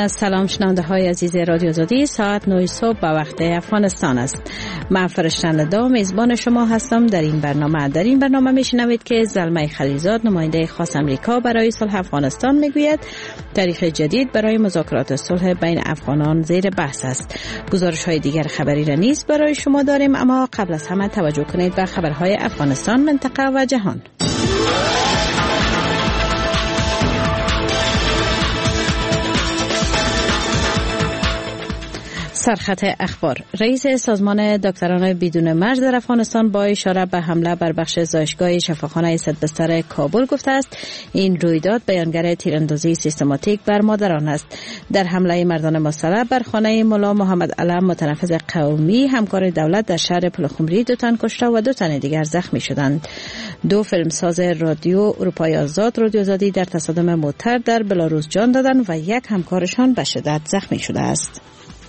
سلام شنونده های عزیز رادیو آزادی، ساعت 9 صبح به وقت افغانستان است. من فرشتنده میزبان شما هستم در این برنامه میشنوید که زلمه خلیلزاد نماینده خاص امریکا برای صلح افغانستان میگوید تاریخ جدید برای مذاکرات صلح بین افغانان زیر بحث است. گزارش های دیگر خبری را نیز برای شما داریم، اما قبل از همه توجه کنید به خبرهای افغانستان، منطقه و جهان. سرخط اخبار. رئیس سازمان دکتران بدون مرز در افغانستان با اشاره به حمله بر بخش زایشگاه شفاخانه صدبستر کابل گفته است این رویداد بیانگر تیراندازی سیستماتیک بر مادران است. در حمله مردان مسلح بر خانه ملا محمد علم متنفذ قومی همکار دولت در شهر پلخمری 2 تن کشته و 2 تن دیگر زخمی شدند. 2 فیلمساز رادیو اروپای آزاد رادیو آزادی در تصادم موتر در بلاروس جان دادند و 1 همکارشان به شدت زخمی شده است.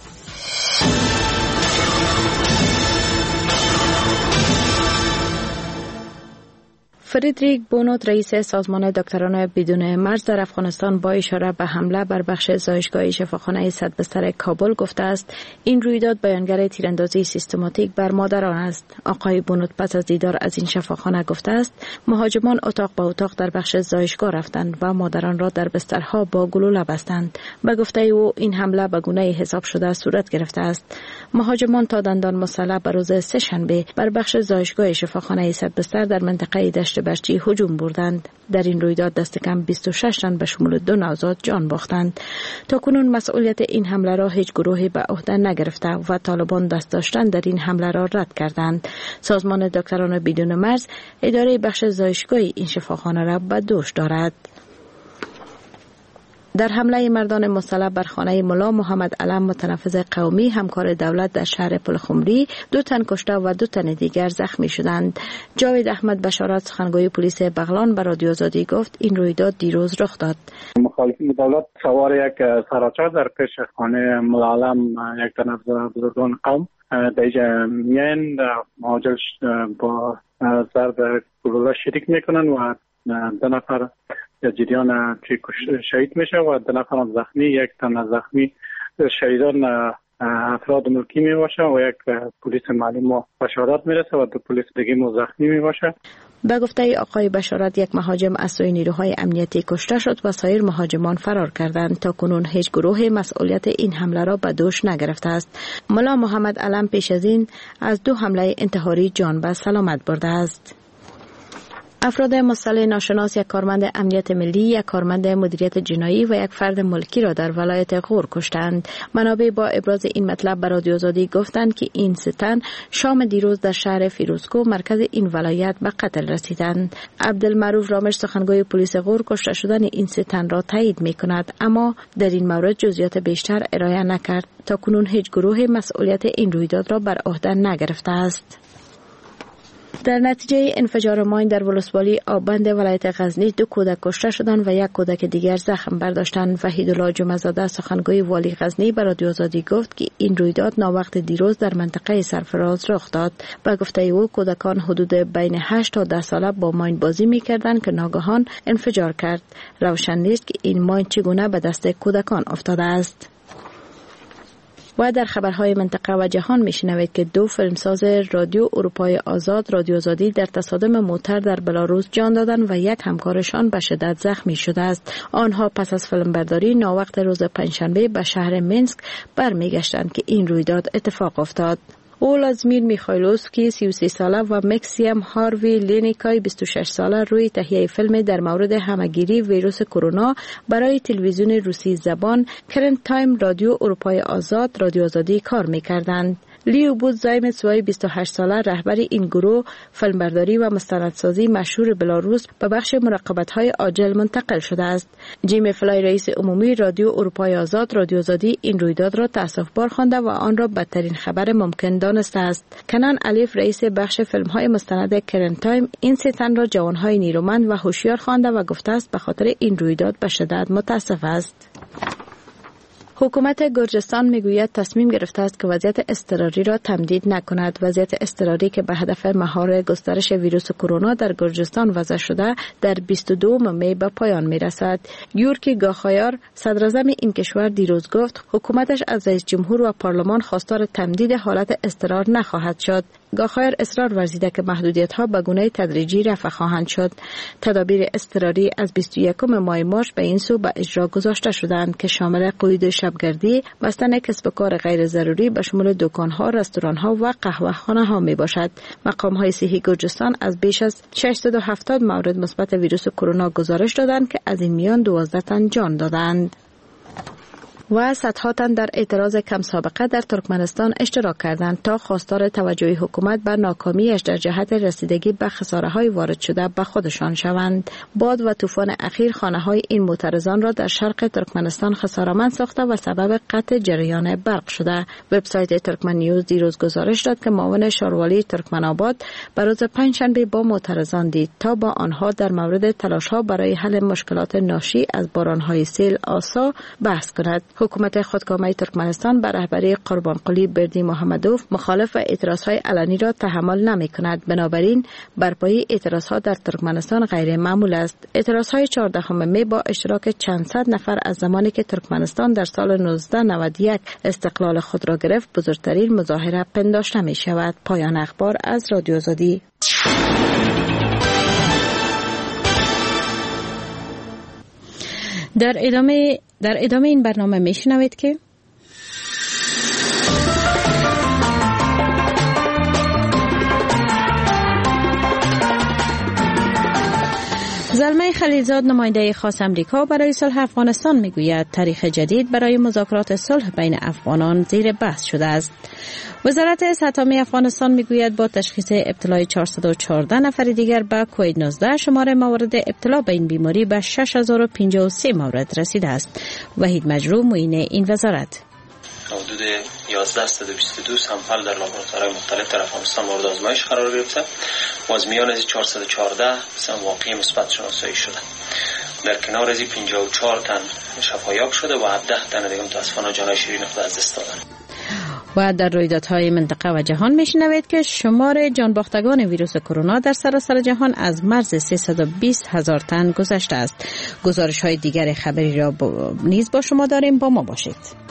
فریدریک بونوت رئیس سازمان دکتران بدون مرز در افغانستان با اشاره به حمله بر بخش زایشگاه شفاخانه صدبستر کابل گفته است این رویداد بیانگر تیراندازی سیستماتیک بر مادران است. آقای بونوت پس از دیدار از این شفاخانه گفته است مهاجمان اتاق به اتاق در بخش زایشگاه رفتند و مادران را در بسترها با گلوله بستند. به گفته او این حمله به گونه حساب شده صورت گرفته است. مهاجمان تا دندان مسلح بر روز سه‌شنبه بر بخش زایشگاه شفاخانه صدبستر در منطقه دشت برچی هجوم بردند. در این رویداد دست کم 26 تن به شمول 2 نوزاد جان باختند. تاکنون مسئولیت این حمله را هیچ گروهی به عهده نگرفته و طالبان دست داشتن در این حمله را رد کردند. سازمان دکتران بدون مرز اداره بخش زایشگاه این شفاخانه را به دوش دارد. در حمله مردان مسلح بر خانه ملا محمد علم متنفذ قومی همکار دولت در شهر پلخمری 2 تن کشته و 2 تن دیگر زخمی شدند. جاوید احمد بشارت سخنگوی پلیس بغلان به رادیو آزادی گفت این رویداد دیروز رخ داد. مخالفین دولت سوار یک سراچه در پیش خانه ملا علم یک تن از بزرگان قوم در میان مهاجر با ضرب گلوله شریک میکنن و 2 نفر جریان شهید میشه و 2 نفر هم زخمی. 1 تن زخمی شهیدان افراد ملکی می باشه و 1 پلیس محلی ما بشارت میرسه و 2 پلیس دیگه ما زخمی می باشه. به گفته آقای بشارت 1 مهاجم از سوی نیروهای امنیتی کشته شد و سایر مهاجمان فرار کردند. تا کنون هیچ گروه مسئولیت این حمله را به دوش نگرفته است. ملا محمد علم پیش از این از 2 حمله انتحاری جان به سلامت برده است. افراد مسلح ناشناس 1 کارمند امنیت ملی، 1 کارمند مدیریت جنایی و 1 فرد ملکی را در ولایت غور کشتند. منابع با ابراز این مطلب به رادیو آزادی گفتند که این 3 تن شام دیروز در شهر فیروزکو مرکز این ولایت به قتل رسیدند. عبدالمعروف رامش سخنگوی پلیس غور کشته شدن این 3 تن را تایید می‌کند، اما در این مورد جزئیات بیشتر ارائه نکرد. تا کنون هیچ گروه مسئولیت این رویداد را بر عهده نگرفته است. در نتیجه انفجار ماین در ولسوالی آبند ولایت غزنی 2 کودک کشته شدند و 1 کودک دیگر زخم برداشتند. وحیدالله جمعه‌زاده سخنگوی والی غزنی به رادیو آزادی گفت که این رویداد ناوقت دیروز در منطقه سرفراز رخ داد. به گفته او کودکان حدود بین 8 تا 10 ساله با ماین بازی می‌کردند که ناگهان انفجار کرد. روشن نیست که این ماین چگونه به دست کودکان افتاده است. و در خبرهای منطقه و جهان میشنوید که 2 فیلمساز رادیو اروپای آزاد رادیو آزادی در تصادم موتر در بلاروس جان دادند و 1 همکارشان به شدت زخمی شده است. آنها پس از فیلمبرداری ناوقت روز پنجشنبه به شهر مینسک برمیگشتند که این رویداد اتفاق افتاد. اولادیمیر میخایلوفسکی 33 ساله و مکسیم هاروی لینیکای 26 ساله روی تهیه فیلم در مورد همهگیری ویروس کرونا برای تلویزیون روسی زبان کرنت تایم رادیو اروپای آزاد رادیو آزادی کار می‌کردند. لیو بود زایمتس وی 28 ساله رهبر این گروه فیلمبرداری و مستندسازی مشهور بلاروس به بخش مراقبت‌های عاجل منتقل شده است. جیم فلای رئیس عمومی رادیو اروپای آزاد رادیو آزادی این رویداد را تأسف‌بار خوانده و آن را بدترین خبر ممکن دانسته است. کنان الیف رئیس بخش فیلم‌های مستند کرنت تایم این 3 تن را جوان‌های نیرومند و هوشیار خوانده و گفته است به خاطر این رویداد به شدت متأسف است. حکومت گرجستان میگوید تصمیم گرفته است که وضعیت اضطراری را تمدید نکند. وضعیت اضطراری که به هدف مهار گسترش ویروس کرونا در گرجستان وضع شده در 22 می به پایان میرسد. یورکی گاخایار صدراعظم این کشور دیروز گفت حکومتش از رئیس جمهور و پارلمان خواستار تمدید حالت اضطرار نخواهد شد. گاخایار اصرار ورزیده که محدودیت‌ها به گونه تدریجی رفع خواهند شد. تدابیر اضطراری از 21 ماه مارس به این سو به اجرا گذاشته شدند که شامل قید شبگردی، بستن کسب و کار غیر ضروری به شمول دکان‌ها، رستوران‌ها و قهوه‌خانه‌ها میباشد. مقام‌های صحی گرجستان از بیش از 670 مورد مثبت ویروس کرونا گزارش دادند که از این میان 12 تن جان دادند. و صدها تن در اعتراض کم سابقه در ترکمنستان اشتراک کردند تا خواستار توجه حکومت بر ناکامیش در جهت رسیدگی به خساره‌های وارد شده به خودشان شوند. باد و طوفان اخیر خانه‌های این معترضان را در شرق ترکمنستان خساره‌مند ساخته و سبب قطع جریان برق شده. وبسایت ترکمن نیوز دیروز گزارش داد که معاون شاروالی ترکمن‌آباد به روز پنجشنبه با معترضان دید تا با آنها در مورد تلاش‌ها برای حل مشکلات ناشی از باران‌های سیل آسا بحث کند. حکومت خودکامه ترکمنستان به رهبری قربانقلی بردی محمدوف مخالف اعتراضهای علنی را تحمل نمی‌کند. بنابراین برپایی اعتراضها در ترکمنستان غیر معمول است. اعتراضهای 14 می با اشتراک چند صد نفر از زمانی که ترکمنستان در سال 1991 استقلال خود را گرفت بزرگترین مظاهره پنداشته می شود. پایان اخبار از رادیو آزادی. در ادامه این برنامه میشنوید که زلمه خلیلزاد نماینده خاص امریکا برای صلح افغانستان میگوید تاریخ جدید برای مذاکرات صلح بین افغانان زیر بحث شده است. وزارت صحت عامه افغانستان میگوید با تشخیص ابتلای 414 نفر دیگر به کووید 19 شمار موارد ابتلا به این بیماری به 6053 مورد رسیده است. وحید مجروح معین این وزارت حدود 1122 سامپل در لابراتوارهای مختلف در افغانستان مورد آزمایش قرار گرفته و از میان از 414 واقعی مثبت شناسایی شده. در کنار از 54 تن شفایاب شده و 17 تن دیگه متاسفانه جان شیرین خود از دست دادن. و در رویدادهای منطقه و جهان میشنوید که شمار جانباختگان ویروس کرونا در سراسر جهان از مرز 320,000 تن گذشته است. گزارش‌های دیگر خبری را نیز با شما داریم، با ما باشید.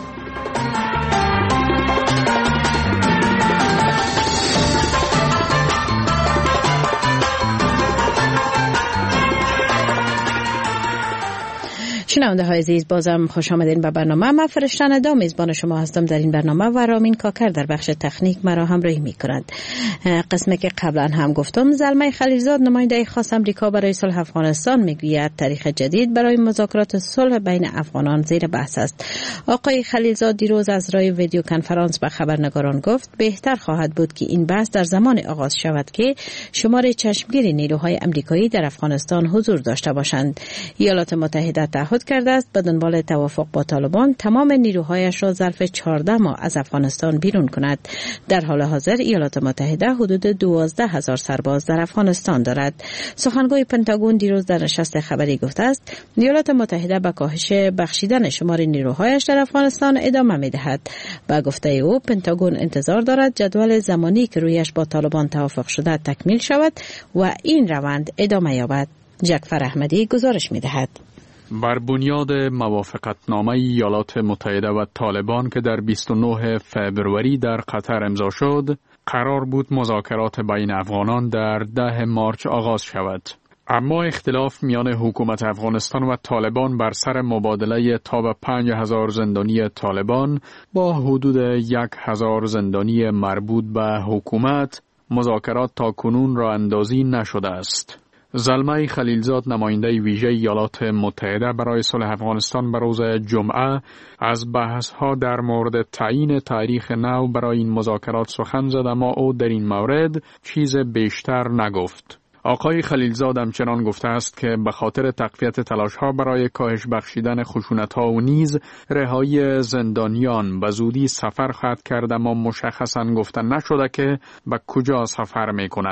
شنونده های عزیز، بازم خوش آمدین به برنامه. من فرشته ندا میزبان شما هستم در این برنامه و رامین کاکر در بخش تکنیک مرا همراهی میکند. قسمی که قبلا هم گفتم، زلمه خلیلزاد نماینده خاص امریکا برای صلح افغانستان میگوید تاریخ جدید برای مذاکرات صلح بین افغانان زیر بحث است. آقای خلیلزاد دیروز از راه ویدیو کنفرانس به خبرنگاران گفت بهتر خواهد بود که این بحث در زمان آغاز شود که شمار چشمگیر نیروهای امریکایی در افغانستان حضور داشته باشند. ایالات متحده تعهد کرده است به دنبال توافق با طالبان تمام نیروهایش را ظرف 14 ماه از افغانستان بیرون کند. در حال حاضر ایالات متحده حدود 12,000 سرباز در افغانستان دارد. سخنگوی پنتاگون دیروز در نشست خبری گفته است ایالات متحده به کاهش بخشیدن شمار نیروهایش در افغانستان ادامه می‌دهد. با گفته او پنتاگون انتظار دارد جدول زمانی که رویش با طالبان توافق شده تکمیل شود و این روند ادامه یابد. جعفر احمدی گزارش می‌دهد. بر بنیاد موافقتنامه ایالات متحده و طالبان که در 29 فبروری در قطر امضا شد، قرار بود مذاکرات بین افغانان در 10 مارس آغاز شود. اما اختلاف میان حکومت افغانستان و طالبان بر سر مبادله تا به 5,000 زندانی طالبان با حدود 1,000 زندانی مربوط به حکومت، مذاکرات تا کنون راه اندازی نشده است. زلمه خلیلزاد نماینده ویژه ایالات متحده برای صلح افغانستان به روز جمعه از بحث‌ها در مورد تعیین تاریخ نو برای این مذاکرات سخن زد، اما او در این مورد چیز بیشتر نگفت. آقای خلیلزاد همچنان گفته است که به خاطر تقویت تلاش‌ها برای کاهش بخشیدن خشونت‌ها و نیز رهایی زندانیان به زودی سفر خواهد کرد، اما مشخصاً گفته نشده که به کجا سفر می‌کند.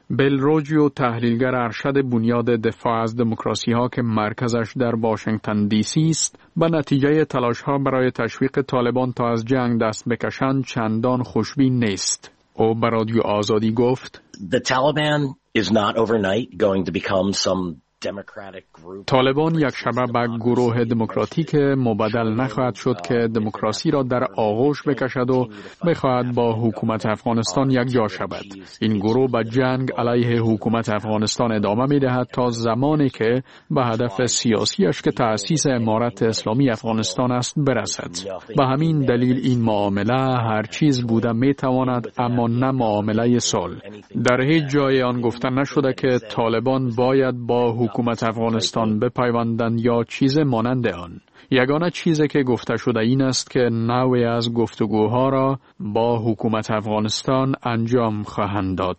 بیل روجیو، تحلیلگر ارشد بنیاد دفاع از دموکراسی ها که مرکزش در واشنگتن دی سی است، به نتیجه تلاش ها برای تشویق طالبان تا از جنگ دست بکشند چندان خوشبین نیست. او به رادیو آزادی گفت: The Taliban is not overnight going to become some طالبان یک شبه به گروه دموکراتیک مبدل نخواهد شد که دموکراسی را در آغوش بکشد و بخواهد با حکومت افغانستان یک جا شود. این گروه به جنگ علیه حکومت افغانستان ادامه می دهد تا زمانی که به هدف سیاسیش که تأسیس امارت اسلامی افغانستان است برسد. به همین دلیل این معامله هر چیز بوده می تواند، اما نه معامله صلح. در هیچ جای آن گفته نشده که طالبان باید با حکومت افغانستان بپیوندند یا چیز مانند آن. یگانه چیزی که گفته شده این است که نوعی از گفتگوها را با حکومت افغانستان انجام خواهند داد.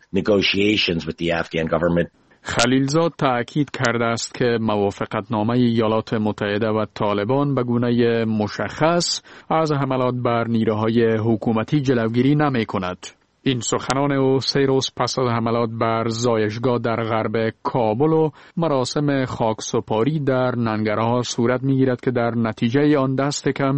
خلیلزاد تأکید کرده است که موافقتنامه ایالات متحده و طالبان به گونه مشخص از حملات بر نیروهای حکومتی جلوگیری نمی کند. این سخنان او 3 روز پس از حملات بر زایشگاه در غرب کابل و مراسم خاکسپاری در ننگرهار صورت می‌گیرد که در نتیجه آن دست کم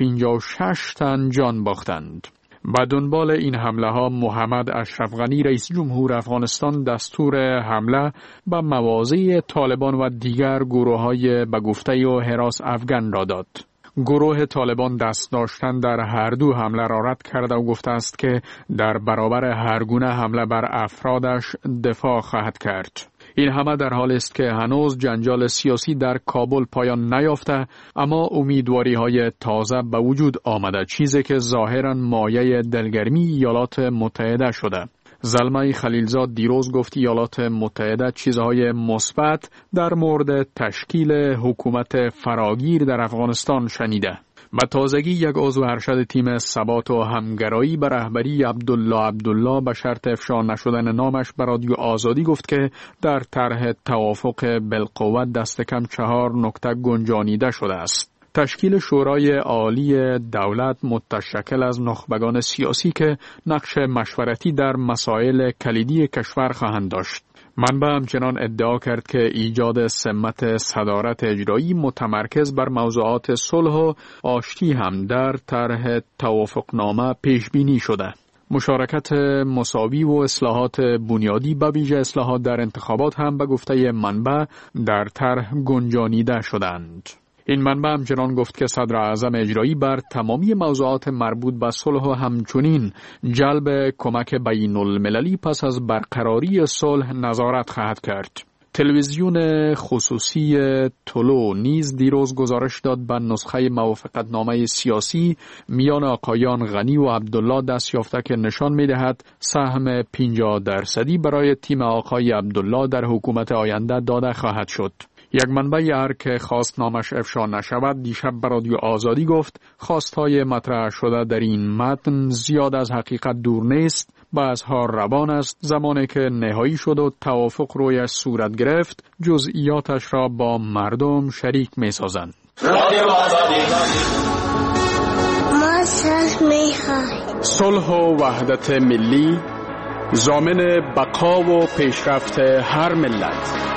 56 تن جان باختند. به دنبال این حمله ها محمد اشرف غنی رئیس جمهور افغانستان دستور حمله به مواضع طالبان و دیگر گروه‌های به گفته و هراس افغان را داد. گروه طالبان دست داشتن در هر دو حمله را رد کرده و گفته است که در برابر هر گونه حمله بر افرادش دفاع خواهد کرد. این همه در حالی است که هنوز جنجال سیاسی در کابل پایان نیافته، اما امیدواری های تازه به وجود آمده، چیزی که ظاهراً مایه دلگرمی ایالات متحده شده. زلمه خلیلزاد دیروز گفت ایالات متحده چیزهای مثبت در مورد تشکیل حکومت فراگیر در افغانستان شنیده. به تازگی یک عضو ارشد تیم ثبات و همگرایی به رهبری عبدالله به شرط افشا نشدن نامش به رادیو آزادی گفت که در طرح توافق بالقوت دست کم 4 نکته گنجانیده شده است. تشکیل شورای عالی دولت متشکل از نخبگان سیاسی که نقش مشورتی در مسائل کلیدی کشور خواهند داشت. منبع همچنان ادعا کرد که ایجاد سمت صدارت اجرایی متمرکز بر موضوعات صلح و آشتی هم در طرح توافقنامه پیش بینی شده. مشارکت مساوی و اصلاحات بنیادی به ویژه اصلاحات در انتخابات هم به گفته منبع در طرح گنجانیده شدند. این منبع همچنان گفت که صدر اعظم اجرایی بر تمامی موضوعات مربوط به صلح و همچنین جلب کمک بین المللی پس از برقراری صلح نظارت خواهد کرد. تلویزیون خصوصی تولو نیز دیروز گزارش داد به نسخه موافقتنامه سیاسی میان آقایان غنی و عبدالله دست یافته که نشان می‌دهد سهم 50% برای تیم آقای عبدالله در حکومت آینده داده خواهد شد. یک منبع ارگ خواست نامش افشا نشود دیشب به رادیو آزادی گفت خواستهای مطرح شده در این متن زیاد از حقیقت دور نیست، بعضها روان است. زمانی که نهایی شد و توافق رویش صورت گرفت جزئیاتش را با مردم شریک می سازند. صلح و وحدت ملی ضامن بقا و پیشرفت هر ملت.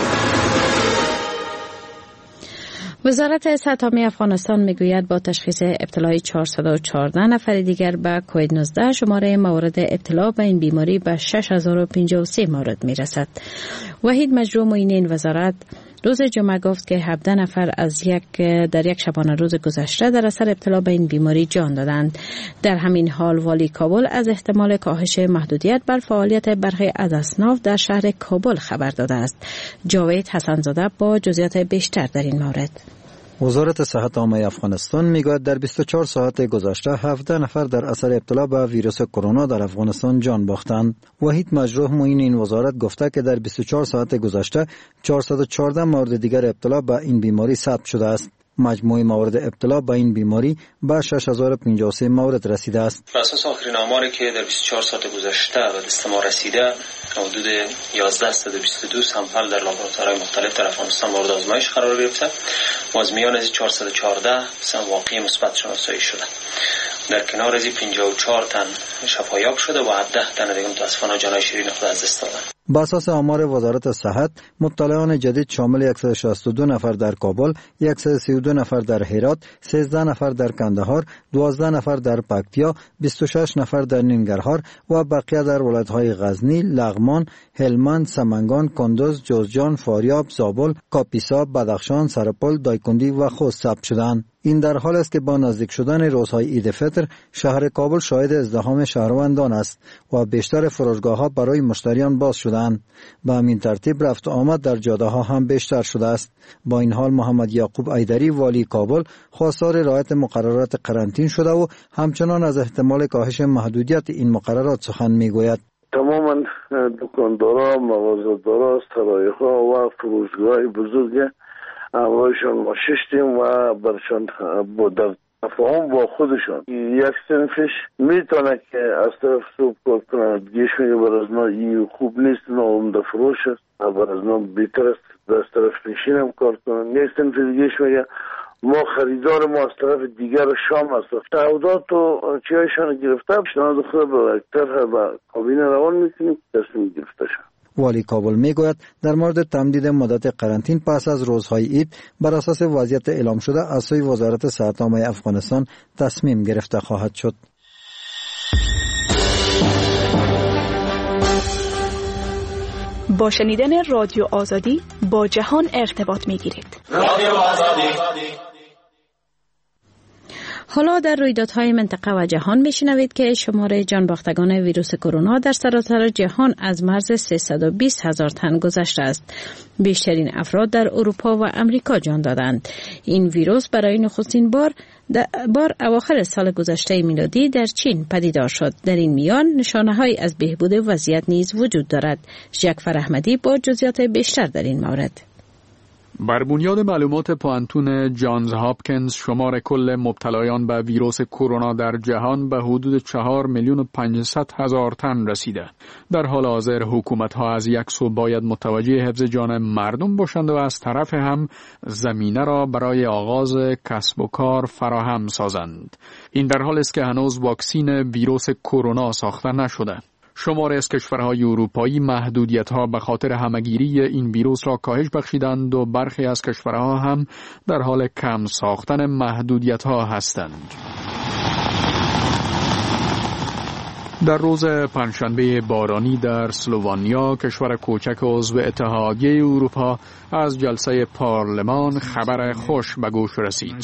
وزارت صحت عامه افغانستان میگوید با تشخیص ابتلای 414 نفر دیگر به کووید 19 شماره موارد ابتلا به این بیماری به 6053 مورد میرسد. وحید مجروح معین این وزارت روز جمعه گفت که 17 نفر در یک شبانه روز گذشته در اثر ابتلا به این بیماری جان دادند. در همین حال والی کابل از احتمال کاهش محدودیت بر فعالیت برخی از اصناف در شهر کابل خبر داده است. جاوید حسن‌زاده با جزئیات بیشتر در این مورد. وزارت صحت عامه افغانستان میگوید در 24 ساعت گذشته 17 نفر در اثر ابتلا به ویروس کرونا در افغانستان جان باختند. وحید مجروح معین این وزارت گفته که در 24 ساعت گذشته 414 مورد دیگر ابتلا به این بیماری ثبت شده است. مجموع موارد ابتلا به این بیماری به 6053 مورد رسیده است. بر اساس آخرین آماری که در 24 ساعت گذشته به دست ما رسیده، حدود 1122 سامپل در لابراتوارهای مختلف در افغانستان مورد آزمایش قرار گرفته و از میان از 414 واقعی مثبت شناسایی شده. در کنار از 54 تن شفایاب شده و 10 تن دیگه متاسفانه جانای شیرین خود از دست دادن. با اساس آمار وزارت صحت، مبتلایان جدید شامل 162 نفر در کابل، 132 نفر در هرات، 13 نفر در کندهار، 12 نفر در پکتیا، 26 نفر در ننگرهار و بقیه در ولایت‌های غزنی، لغمان، هلمند، سمنگان، کندز، جوزجان، فاریاب، زابل، کاپیسا، بدخشان، سرپل، دایکندی و خوست ثبت شدند. این در حال است که با نزدیک شدن روزهای عید فطر شهر کابل شاهد ازدحام شهروندان است و بیشتر فروشگاه‌ها برای مشتریان باز شدند. به همین ترتیب رفت و آمد در جاده‌ها هم بیشتر شده است. با این حال محمد یعقوب ایدری والی کابل خواستار رعایت مقررات قرنطینه شده و همچنان از احتمال کاهش محدودیت این مقررات سخن می‌گوید. تماما دکاندارا، مغازه‌دارا، سرای‌ها و فروشگاه‌های بزرگ امروزشان ما ششتیم و برشان در تفاهم با خودشان یک سنفش میتونه که از طرف سوب کار کنه، دیگهش میگه برازنا این خوب نیست، ناامده فروش است، برازنا بیتر است از طرف پیشین هم کار کنه. یک سنفش دیگهش میگه ما خریدار ما از طرف دیگر شام است، تعهدات و چیایشان گرفته پیشنهاد خود به اکتر به کابینه روان میکنیم، تصمیم گرفته شد. والی کابل میگوید در مورد تمدید مدت قرنطینه پس از روزهای عید بر اساس وضعیت اعلام شده از سوی وزارت صحت عامه افغانستان تصمیم گرفته خواهد شد. با شنیدن رادیو آزادی با جهان ارتباط میگیرید. رادیو آزادی. حالا در رویدادهای منطقه و جهان میشنوید که شمار جانباختگان ویروس کرونا در سراسر جهان از مرز 320,000 تن گذشته است. بیشترین افراد در اروپا و امریکا جان دادند. این ویروس برای نخستین بار اواخر سال گذشته میلادی در چین پدیدار شد. در این میان نشانه‌هایی از بهبود وضعیت نیز وجود دارد. جعفر احمدی با جزئیات بیشتر در این مورد. بر بنیاد معلومات پوانتون جانز هاپکینز شمار کل مبتلایان به ویروس کرونا در جهان به حدود 4,500,000 تن رسیده. در حال حاضر حکومت‌ها از یک سو باید متوجه حفظ جان مردم باشند و از طرف هم زمینه را برای آغاز کسب و کار فراهم سازند. این در حالی است که هنوز واکسین ویروس کرونا ساخته نشده. شماری از کشورهای اروپایی محدودیت‌ها به خاطر همه‌گیری این ویروس را کاهش بخشیدند و برخی از کشورها هم در حال کم ساختن محدودیت‌ها هستند. در روز پنجشنبه بارانی در اسلوونیا، کشور کوچک عضو اتحادیه اروپا، از جلسه پارلمان خبر خوش به گوش رسید.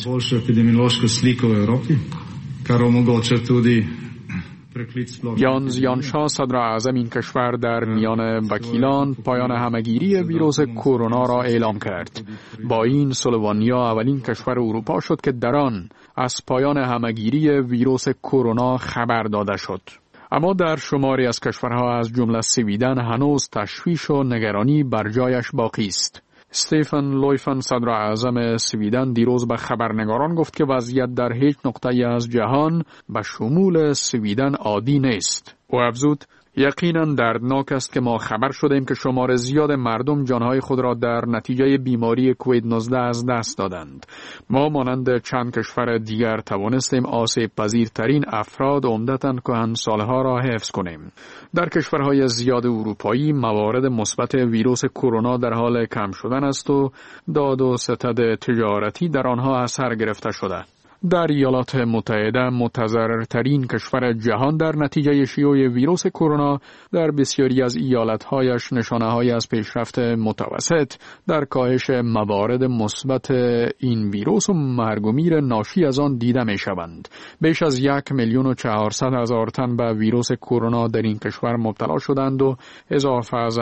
یانز یانشا صدر اعظم این کشور در میان وکیلان پایان همه‌گیری ویروس کرونا را اعلام کرد. با این اسلوونیا اولین کشور اروپا شد که در آن از پایان همه‌گیری ویروس کرونا خبر داده شد. اما در شماری از کشورها از جمله سویدن هنوز تشویش و نگرانی بر جایش باقی است. استفان لویفن صدر اعظم سویدن دیروز به خبرنگاران گفت که وضعیت در هیچ نقطه‌ای از جهان به شمول سویدن عادی نیست. او افزود یقینا دردناک است که ما خبر شدیم که شمار زیاد مردم جانهای خود را در نتیجه بیماری کووید 19 از دست دادند. ما مانند چند کشور دیگر توانستیم آسیب پذیرترین افراد عمدتاً کهنسالها را حفظ کنیم. در کشورهای زیاد اروپایی موارد مثبت ویروس کرونا در حال کم شدن است و داد و ستد تجارتی در آنها اثر گرفته شده. در ایالات متحده متضررترین کشور جهان در نتیجه شیوع ویروس کرونا در بسیاری از ایالت‌هایش نشانه‌هایی از پیشرفت متوسط در کاهش موارد مثبت این ویروس و مرگ و میر ناشی از آن دیده می‌شوند. بیش از 1,400,000 تن به ویروس کرونا در این کشور مبتلا شدند و اضافه از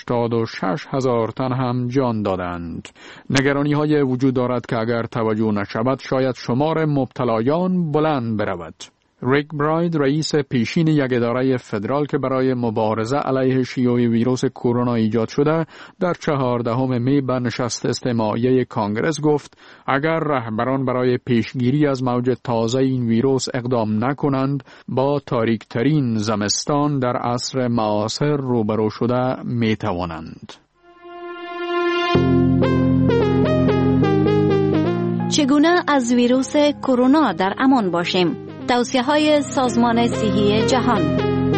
86,000 تن هم جان دادند. نگرانی‌های وجود دارد که اگر توجه نشود شاید شمار مبتلایان بلند برود. ریک براید رئیس پیشین یک اداره فدرال که برای مبارزه علیه شیوع ویروس کرونا ایجاد شده در 14 می به نشست استماعی کانگرس گفت اگر رهبران برای پیشگیری از موج تازه این ویروس اقدام نکنند با تاریکترین زمستان در عصر معاصر روبرو شده می توانند. چگونه از ویروس کرونا در امان باشیم؟ توصیه‌های سازمان صحی جهان: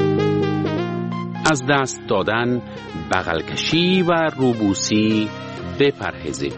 از دست دادن، بغل کشی و روبوسی بپرهیزید.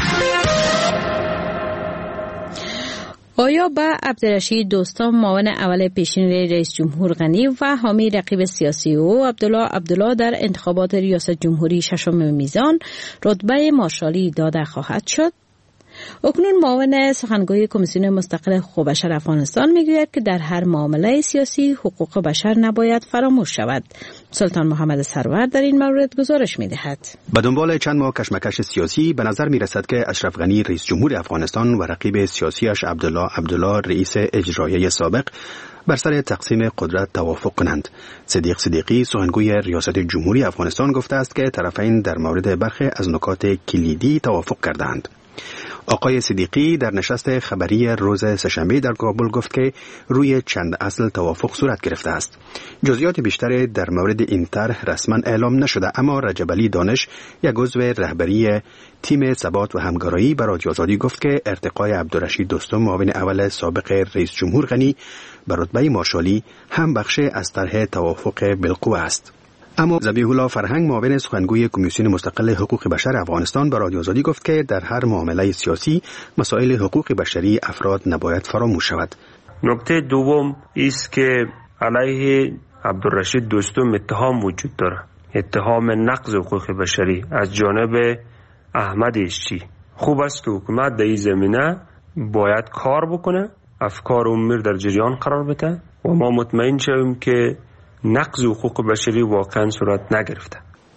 آیا به عبدالرشید دوستم، معاون اول پیشین رئیس جمهور غنی و حامی رقیب سیاسی او عبدالله در انتخابات ریاست جمهوری ششم میزان رتبه مارشالی داده خواهد شد؟ اکنون معاون سخنگوی کمیسیون مستقل حقوق بشر افغانستان میگوید که در هر معامله سیاسی حقوق بشر نباید فراموش شود. سلطان محمد سرور در این مورد گزارش میدهد. به دنبال چند ماه کشمکش سیاسی به نظر میرسد که اشرف غنی رئیس جمهور افغانستان و رقیب سیاسیش عبدالله رئیس اجرایی سابق بر سر تقسیم قدرت توافق کنند. صدیق صدیقی سخنگوی ریاست جمهوری افغانستان گفته است که طرفین در مورد برخی از نکات کلیدی توافق کردند. آقای صدیقی در نشست خبری روز سه‌شنبه در کابل گفت که روی چند اصل توافق صورت گرفته است. جزئیات بیشتر در مورد این طرح رسما اعلام نشده، اما رجب علی دانش، یک عضو رهبری تیم ثبات و همکاری، به رادیو آزادی گفت که ارتقای عبدالرشید دوستم، معاون اول سابق رئیس جمهور غنی، به رتبه مارشالی هم بخش از طرح توافق بالقوه است. اما ذبیح الله فرهنگ، معاون سخنگوی کمیسیون مستقل حقوق بشر افغانستان، به رادیو آزادی گفت که در هر معامله سیاسی مسائل حقوق بشری افراد نباید فراموش شود. نکته دوم است که علیه عبدالرشید دوستم اتهام وجود دارد، اتهام نقض حقوق بشری از جانب احمد اشچی. خوب است که حکومت در این زمینه باید کار بکنه، افکار امور در جریان قرار بده و ما مطمئن شویم که نقض حقوق بشری واقعا صورت نگرفته.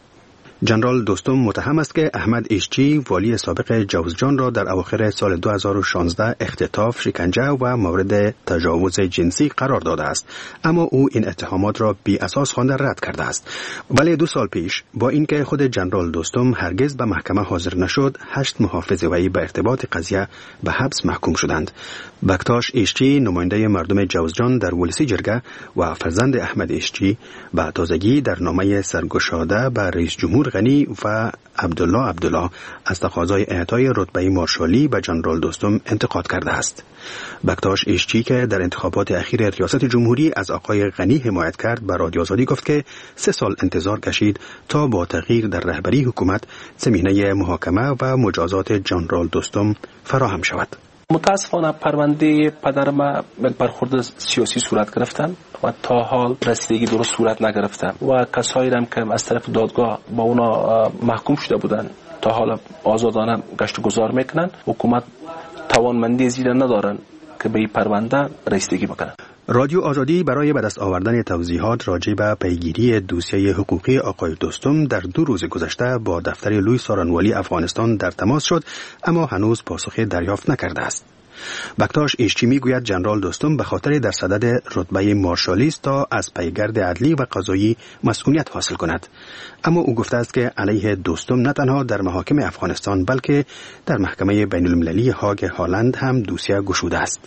جنرال دوستم متهم است که احمد اشچی، والی سابق جوزجان، را در اواخر سال 2016 اختطاف، شکنجه و مورد تجاوز جنسی قرار داده است، اما او این اتهامات را بی اساس خوانده رد کرده است. ولی 2 سال پیش با اینکه خود جنرال دوستم هرگز به محکمه حاضر نشد، 8 محافظ وی به ارتباط قضیه به حبس محکوم شدند. بکتاش اشچی، نماینده مردم جوزجان در ولسی جرگه و فرزند احمد اشچی، به تازگی در نامه سرگشاده به رئیس جمهور غنی و عبدالله از تقاضای اعطای رتبه مارشالی به جنرال دوستم انتقاد کرده است. بکتاش اشچی که در انتخابات اخیر ریاست جمهوری از آقای غنی حمایت کرد، به رادیو آزادی گفت که 3 سال انتظار کشید تا با تغییر در رهبری حکومت زمینه محاکمه و مجازات جنرال دوستم فراهم شود. متاسفانه پرونده پدرم برخورد سیاسی صورت گرفتن و تا حال رسیدگی درست صورت نگرفته و کسایی هم که از طرف دادگاه با اونا محکوم شده بودن تا حال آزادانه گشت و گذار میکنن. حکومت توانمندی زیرا ندارن که به این پرونده رسیدگی بکنن. رادیو آزادی برای به دست آوردن توضیحات راجع به پیگیری دوسیه حقوقی آقای دوستم در 2 روز گذشته با دفتر لوی سارنوالی افغانستان در تماس شد، اما هنوز پاسخی دریافت نکرده است. بکتاش اشچی میگوید جنرال دوستم به خاطر در صدد رتبه مارشالی است تا از پیگرد عدلی و قضایی مسئولیت حاصل کند، اما او گفته است که علیه دوستم نه تنها در محاکم افغانستان بلکه در محکمه بین المللی هاگ هالند هم دوسیه گشوده است.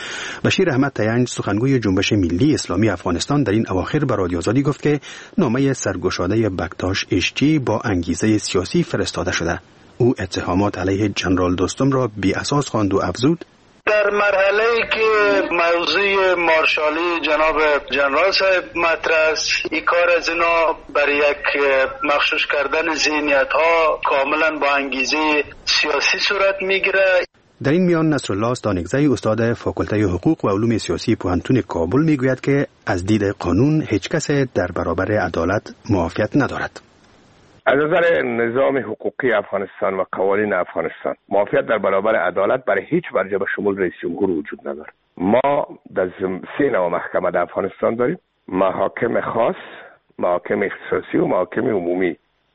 بشیر احمد تینج، سخنگوی جنبش ملی اسلامی افغانستان، در این اواخر به رادیو آزادی گفت که نامه سرگشاده بکتاش اشچی با انگیزه سیاسی فرستاده شده. او اتهامات علیه جنرال دوستم را بی اساس خواند و افزود: در مرحله‌ای که موضوع مارشالی جناب جنرال صاحب مطرح است، این کار از اینا برای یک مخشوش کردن ذهنیت‌ها کاملا با انگیزه سیاسی صورت میگیره. در این میان نصرالله استانکزی، استاد فاکولته حقوق و علوم سیاسی پوهنتون کابل، میگوید که از دید قانون هیچ کس در برابر عدالت معافیت ندارد. از نظر نظام حقوقی افغانستان و قوانین افغانستان، معافیت در برابر عدالت برای هیچ مرجع به شمول رئیس جمهور وجود ندارد. ما در 3 نوع محکمه در افغانستان داریم: محاکم خاص، محاکم اختصاصی و محاکم عمومی.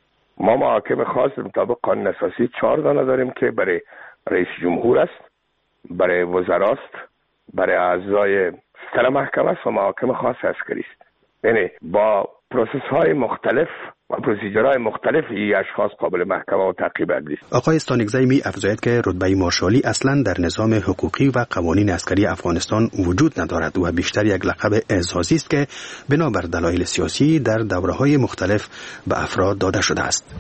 ما محاکم خاص مطابق قانون اساسی 4 دانه داریم که برای رئیس جمهور است، برای وزراست، برای اعضای ستر محکمه است و محاکم خاص عسکری است. یعنی با پروسس های مختلف و پروسیجرهای مختلف این اشخاص قابل محکمه و تعقیب عدلی است. آقای استانکزی می افزاید که رتبه مارشالی اصلا در نظام حقوقی و قوانین عسکری افغانستان وجود ندارد و بیشتر یک لقب اعزازی است که بنابر دلایل سیاسی در دوره‌های مختلف به افراد داده شده است.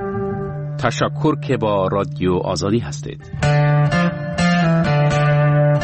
تشکر که با رادیو آزادی هستید.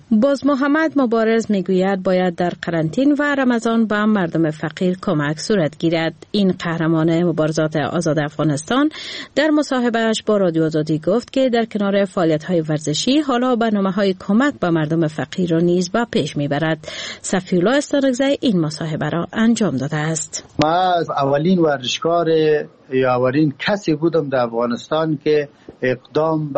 باز محمد مبارز میگوید باید در قرنطین و رمضان به مردم فقیر کمک صورت گیرد. این قهرمان مبارزات آزاد افغانستان در مصاحبهش با رادیو آزادی گفت که در کنار فعالیت‌های ورزشی حالا برنامه‌های کمک به مردم فقیر را نیز به پیش میبرد. صفی‌الله استانکزی این مصاحبه را انجام داده است. ما اولین ورزشکار یا اولین کسی بودم در افغانستان که اقدام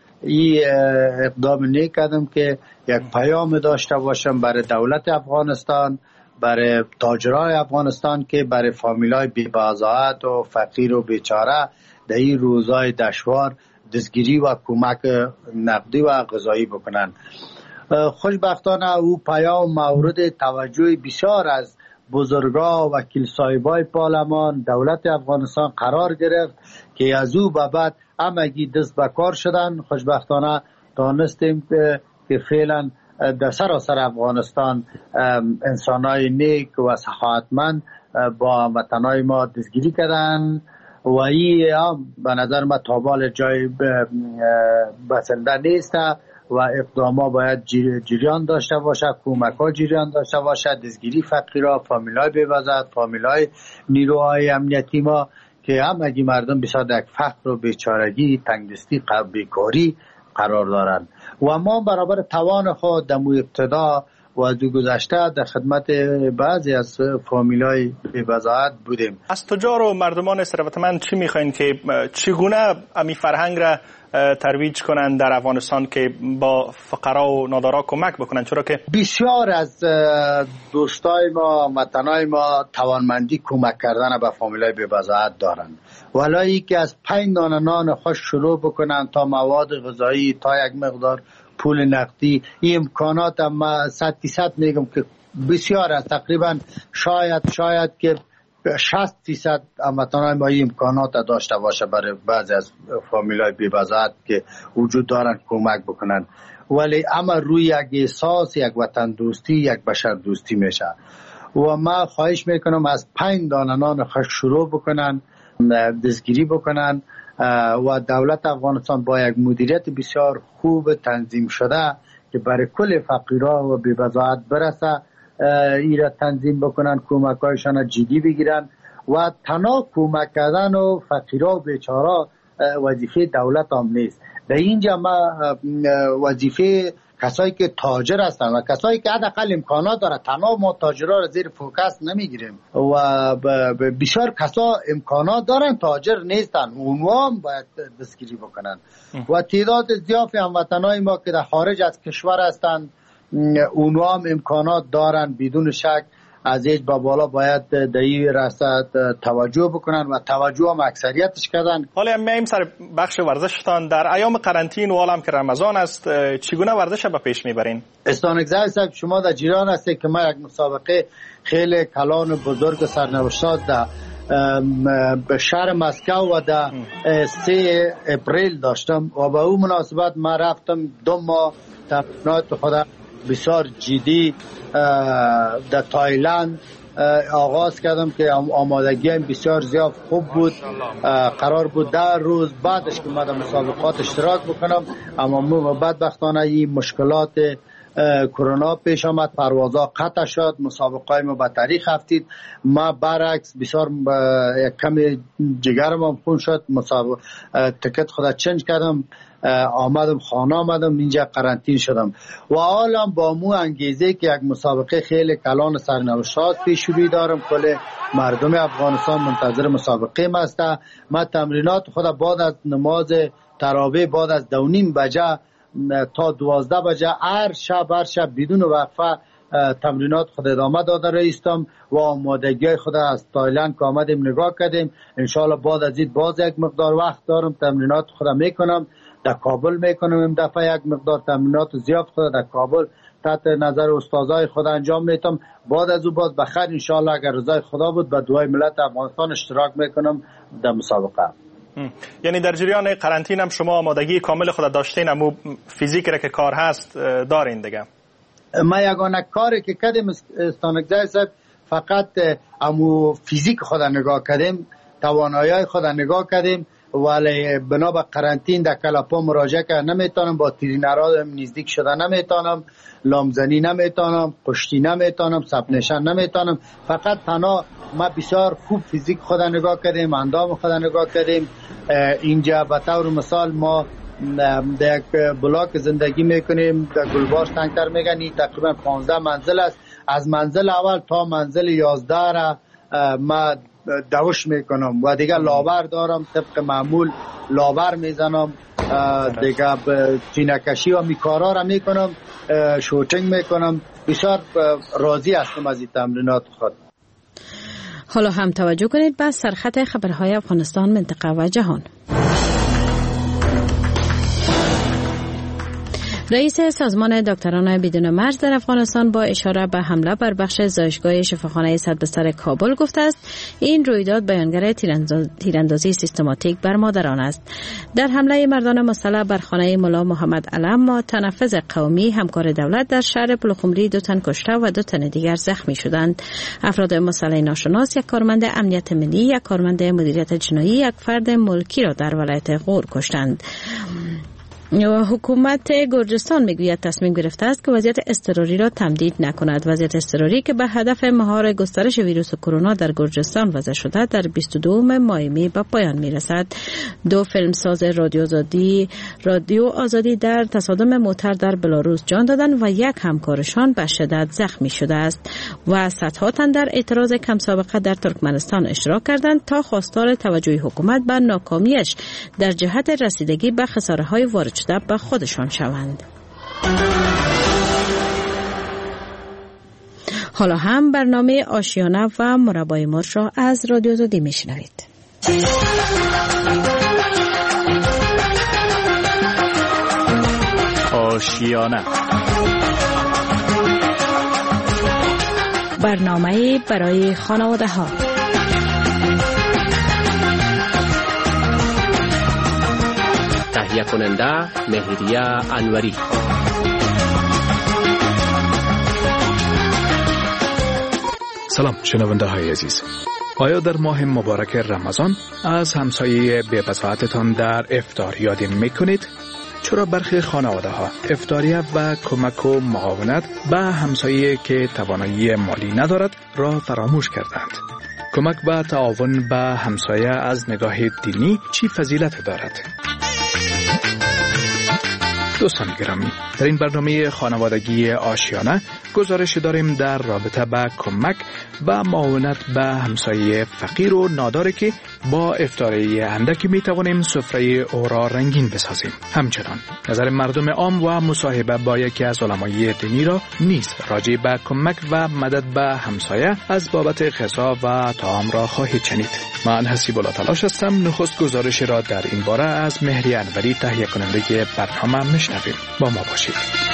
کردم که یک پیام داشته باشم برای دولت افغانستان، برای تاجرای افغانستان که برای فامیلای بی‌بضاعت و فقیر و بیچاره در این روزهای دشوار دستگیری و کمک نقدی و غذایی بکنن. خوشبختانه او پیام مورد توجه بسیار از بزرگا و کلیسایبای پارلمان دولت افغانستان قرار گرفت که از او به بعد همگی دست به کار شدن. خوشبختانه دانستیم که فعلا در سراسر افغانستان انسانای نیک و سخاوتمند با وطنای ما دستگیری کردن و این به نظر ما تابال جای بسنده نیست و اقدامات باید جریان داشته باشه، کمک ها جریان داشته باشه، دستگیری فقیرها، فامیلای بی‌وضاحت، فامیلای نیروهای امنیتی ما که همگی مردم بسیار در فقر و بیچارگی، تنگدستی، بیکاری قرار دارند و ما برابر توان خود در ابتدا و دو گذشته در خدمت بعضی از فامیلای بی‌وضاحت بودیم. از تجار و مردمان ثروتمند چی میخواین که چگونه امی فرهنگ را ترویج کنن در افغانستان که با فقرا و نادارا کمک بکنن؟ چرا که بسیار از دوستای ما، وطنای ما توانمندی کمک کردن به فامیلای بی‌وضاحت دارن، ولایی که از 5 دانه نان خوش شروع بکنن تا مواد غذایی تا یک مقدار پول نقدی. این امکانات ما 100% میگم که بسیار از تقریبا شاید که 60% هموطنان ما این امکانات داشته باشه برای بعضی از فامیلای بی‌وضاحت که وجود دارن کمک بکنن، ولی اما روی یک احساس یک وطن دوستی، یک بشر دوستی میشه و ما خواهش میکنم از 5 دانه نان خوش شروع بکنن، دستگیری بکنن و دولت افغانستان با یک مدیریت بسیار خوب تنظیم شده که برای کل فقیرها و بی‌وضاحت برسه ایرا تنظیم بکنن، کمکایشان جدی بگیرن و تنها کمک کردن و فقیرها و بیچارا وظیفه دولت هم نیست. در اینجا ما وظیفه کسایی که تاجر هستن و کسایی که حداقل امکانات داره، تنها ما تاجرها را زیر فوکس نمیگیریم و بسیار کسا امکانات دارن تاجر نیستن، اونها هم باید دستگیری بکنن و تعداد زیادی هموطنای ما که در خارج از کشور هستن اونها هم امکانات دارن، بدون شک از ایج با بالا باید در این راستا توجه بکنن و توجه هم اکثریتش کردن. حالا میایم سر بخش ورزشتان. در ایام قرنطین و حالا که رمضان است چگونه ورزش به پیش میبرین؟ استانکزی صاحب شما در جریان هستید که ما یک مسابقه خیلی کلان بزرگ سرنوشت در به شهر مسکو و در 3 اپریل داشتم و به اون مناسبت ما رفتم 2 ماه تمرینات خودم بسیار جدی در تایلند آغاز کردم که آمادگی بسیار زیاد خوب بود. قرار بود 10 روز بعدش که من در مسابقات اشتراک بکنم، اما بدبختانه این مشکلات کرونا پیش آمد، پروازها قطع شد، مسابقه ما به تاریخ افتید. ما برعکس بسیار کم جگرم هم خون شد، تکت خدا چنج کردم، آمدم خانه، آمدم اینجا قرنطین شدم و حالا با مو انگیزه که یک مسابقه خیلی کلان سرنوشت پیش روی دارم. کل مردم افغانستان منتظر مسابقه ما است. ما تمرینات خود بعد از نماز تراویح بعد از 2:30 بجه تا 12 بجه هر شب بدون وقفه تمرینات خود ادامه داده رایستم و آمادگی خود از تایلند که آمدیم نگاه کردیم. انشالله بعد از این باز یک مقدار وقت دارم، تمرینات خود میکنم، در کابل میکنم. این دفعه یک مقدار تمرینات زیاد خود در کابل تحت نظر استادای خود انجام میتم. بعد از او باز بخیر انشالله اگر رضای خدا بود به دعای ملت افغانستان اشتراک میکنم در مسابقه. یعنی در جریان قرنطین هم شما آمادگی کامل خود داشتین، امو فیزیک را که کار هست دارین دیگه؟ ما یگانه کاری که کردیم استانکزی صاحب فقط امو فیزیک خود نگاه کردیم، توانایی خود نگاه کردیم ولی بنا به قرنطین در کلاپا مراجعه که نمیتونم، با ترینرها نزدیک شده نمیتونم، لامزنی نمیتونم، پشتی نمیتونم، سپنشن نمیتونم. فقط تنها ما بسیار خوب فیزیک خود نگاه کردیم، اندام خود نگاه کردیم. اینجا به طور مثال ما در یک بلاک زندگی میکنیم، در گلباش تنگتر میگن، این تقریبا 15 منزل است. از منزل اول تا منزل 11 را ما دوش میکنم و دیگه لاور دارم، طبق معمول لاور میزنم، دیگه چینکشی و میکارا را میکنم، شوتینگ میکنم. بسیار راضی هستم از این تمرینات خود. حالا هم توجه کنید به سرخط خبرهای افغانستان، منطقه و جهان. رئیس سازمان دکتران بدون مرز در افغانستان با اشاره به حمله بر بخش زایشگاه شفاخانه صدبستر کابل گفته است این رویداد بیانگر تیراندازی سیستماتیک بر مادران است. در حمله مردان مسلح بر خانه ملا محمد علم، متنفذ قومی همکار دولت در شهر پلخمری 2 تن کشته و 2 تن دیگر زخمی شدند. افراد مسلح ناشناس، یک کارمند امنیت ملی، یک کارمند مدیریت جنایی، یک فرد ملکی را در ولایت غور کشتند. حکومت گرجستان میگوید تصمیم گرفته است که وضعیت اضطراری را تمدید نکند. وضعیت اضطراری که به هدف مهار گسترش ویروس کرونا در گرجستان وضع شده در 22 مای به پایان میرسد. 2 فیلمساز رادیو آزادی در تصادم موتر در بلاروس جان دادند و یک همکارشان به شدت زخمی شده است و صدها تن در اعتراض کم سابقه در ترکمنستان اشتراک کردند تا خواستار توجه حکومت به ناکامیش در جهت رسیدگی به خساره‌های وارد شده به خودشان شوند. حالا هم برنامه آشیانه و مربای مرغ را از رادیو آزادی میشنوید. آشیانه، برنامه برای خانواده ها. تهیه کننده مهریه انوری. سلام شنونده های عزیز. آیا در ماه مبارک رمضان از همسایه بی‌بضاعتتان در افطار یاد میکنید؟ چرا برخی خانواده ها افطاریه و کمک و معاونت به همسایه که توانایی مالی ندارد را فراموش کردند؟ کمک به تعاون به همسایه از نگاه دینی چی فضیلت دارد؟ دوستان گرامی، در این برنامه خانوادگی آشیانه گزارش داریم در رابطه با کمک و معاونت به همسایه فقیر و ناداری که با افطاری اندکی می توانیم سفره او را رنگین بسازیم. همچنان نظر مردم عام و مصاحبه با یکی از علمای دینی را نیز راجع به کمک و مدد به همسایه از بابت غذا و طعام را خواهید شنید. من حسیب الله تلاش هستم. نخست گزارش را در این باره از مهری انوری تهیه کننده برنامه میشنویم. با ما باشید.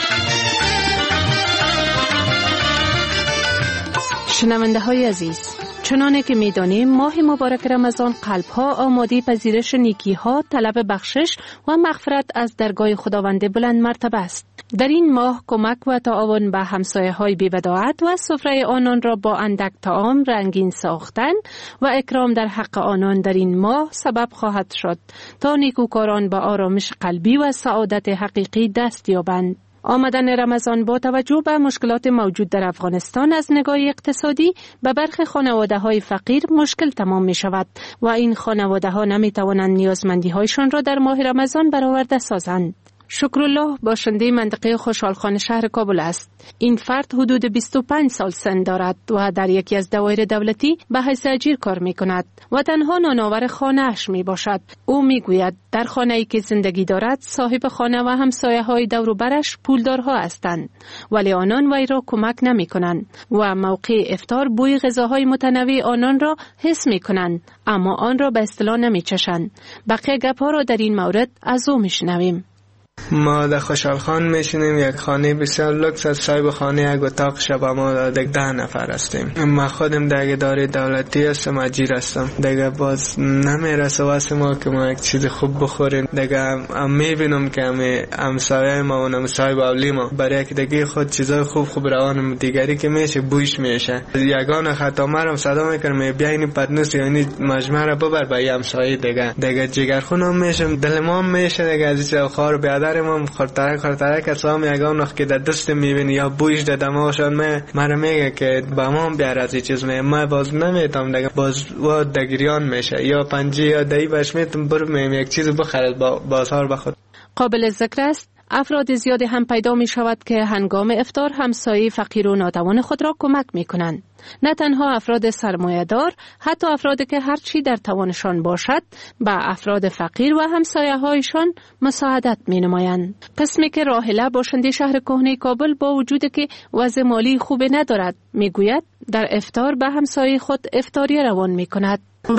شنونده های عزیز، چنانه که می‌دانیم ماه مبارک رمضان قلب‌ها آماده پذیرش نیکی‌ها، طلب بخشش و مغفرت از درگاه خداوند بلند مرتبه است. در این ماه کمک و تعاون به همسایه‌های بی‌بضاعت و سفره آنان را با اندک طعام رنگین ساختن و اکرام در حق آنان در این ماه سبب خواهد شد تا نیکوکاران با آرامش قلبی و سعادت حقیقی دست یابند. آمدن رمضان با توجه به مشکلات موجود در افغانستان از نگاه اقتصادی به برخی خانواده‌های فقیر مشکل تمام می شود و این خانواده‌ها نمی توانند نیازمندی‌هایشان را در ماه رمضان برآورده سازند. شکرالله باشنده منطقه خوشحالخانه شهر کابل است. این فرد حدود 25 سال سن دارد و در یکی از دوایر دولتی به حیث اجیر کار می کند و تنها نانآور خانه اش می باشد. او می گوید در خانه ای که زندگی دارد صاحب خانه و همسایه های دور و برش پولدارها هستند ولی آنان وی را کمک نمی کنند و موقع افطار بوی غذاهای متنوع آنان را حس می کنند اما آن را به اصطلاح نمی چشند. بقیه گپ ها را در این مورد از او می شنویم. ما در خوشحال خان میشینیم، یک خانه بسیار لوکس از صاحب خانه یک اتاق شب ما 10 نفر هستیم. ما خودم در اداره دولتی هستم، اجیر هستم. دیگه باز نمیرسه واسه ما که ما یک چیز خوب بخوریم. دیگه میبینم که همسایه ما و همسایه باولی ما برای یک دیگه خود چیزای خوب روان دیگری که میشه بویش میشه. یگانه خطا مرم صدا میکنم بیاین پدنوس یعنی مجمع رو ببر به همسایه دیگه جگرخونم میشم، دل ما میشه دیگه از این خار بیادر ما خورتره کسام یگان وقت که در دست میبینی یا بویش در دماغشان مرا میگه که با ما بیار از این چیز ما باز نمیتم دیگه، باز و دگریان میشه یا پنجی یا دهی باش میتم برم یک چیز بخرد بازار بخود. قابل ذکر است افراد زیادی هم پیدا می شود که هنگام افطار همسایه فقیر و ناتوان خود را کمک می کنند. نه تنها افراد سرمایه‌دار، حتی افرادی که هرچی در توانشان باشد به افراد فقیر و همسایه هایشان مساعدت می نمایند. قسمی که راحله باشنده شهر کهنه کابل با وجود که وضع مالی خوب ندارد می گوید در افطار به همسایه خود افطاری روان می کند.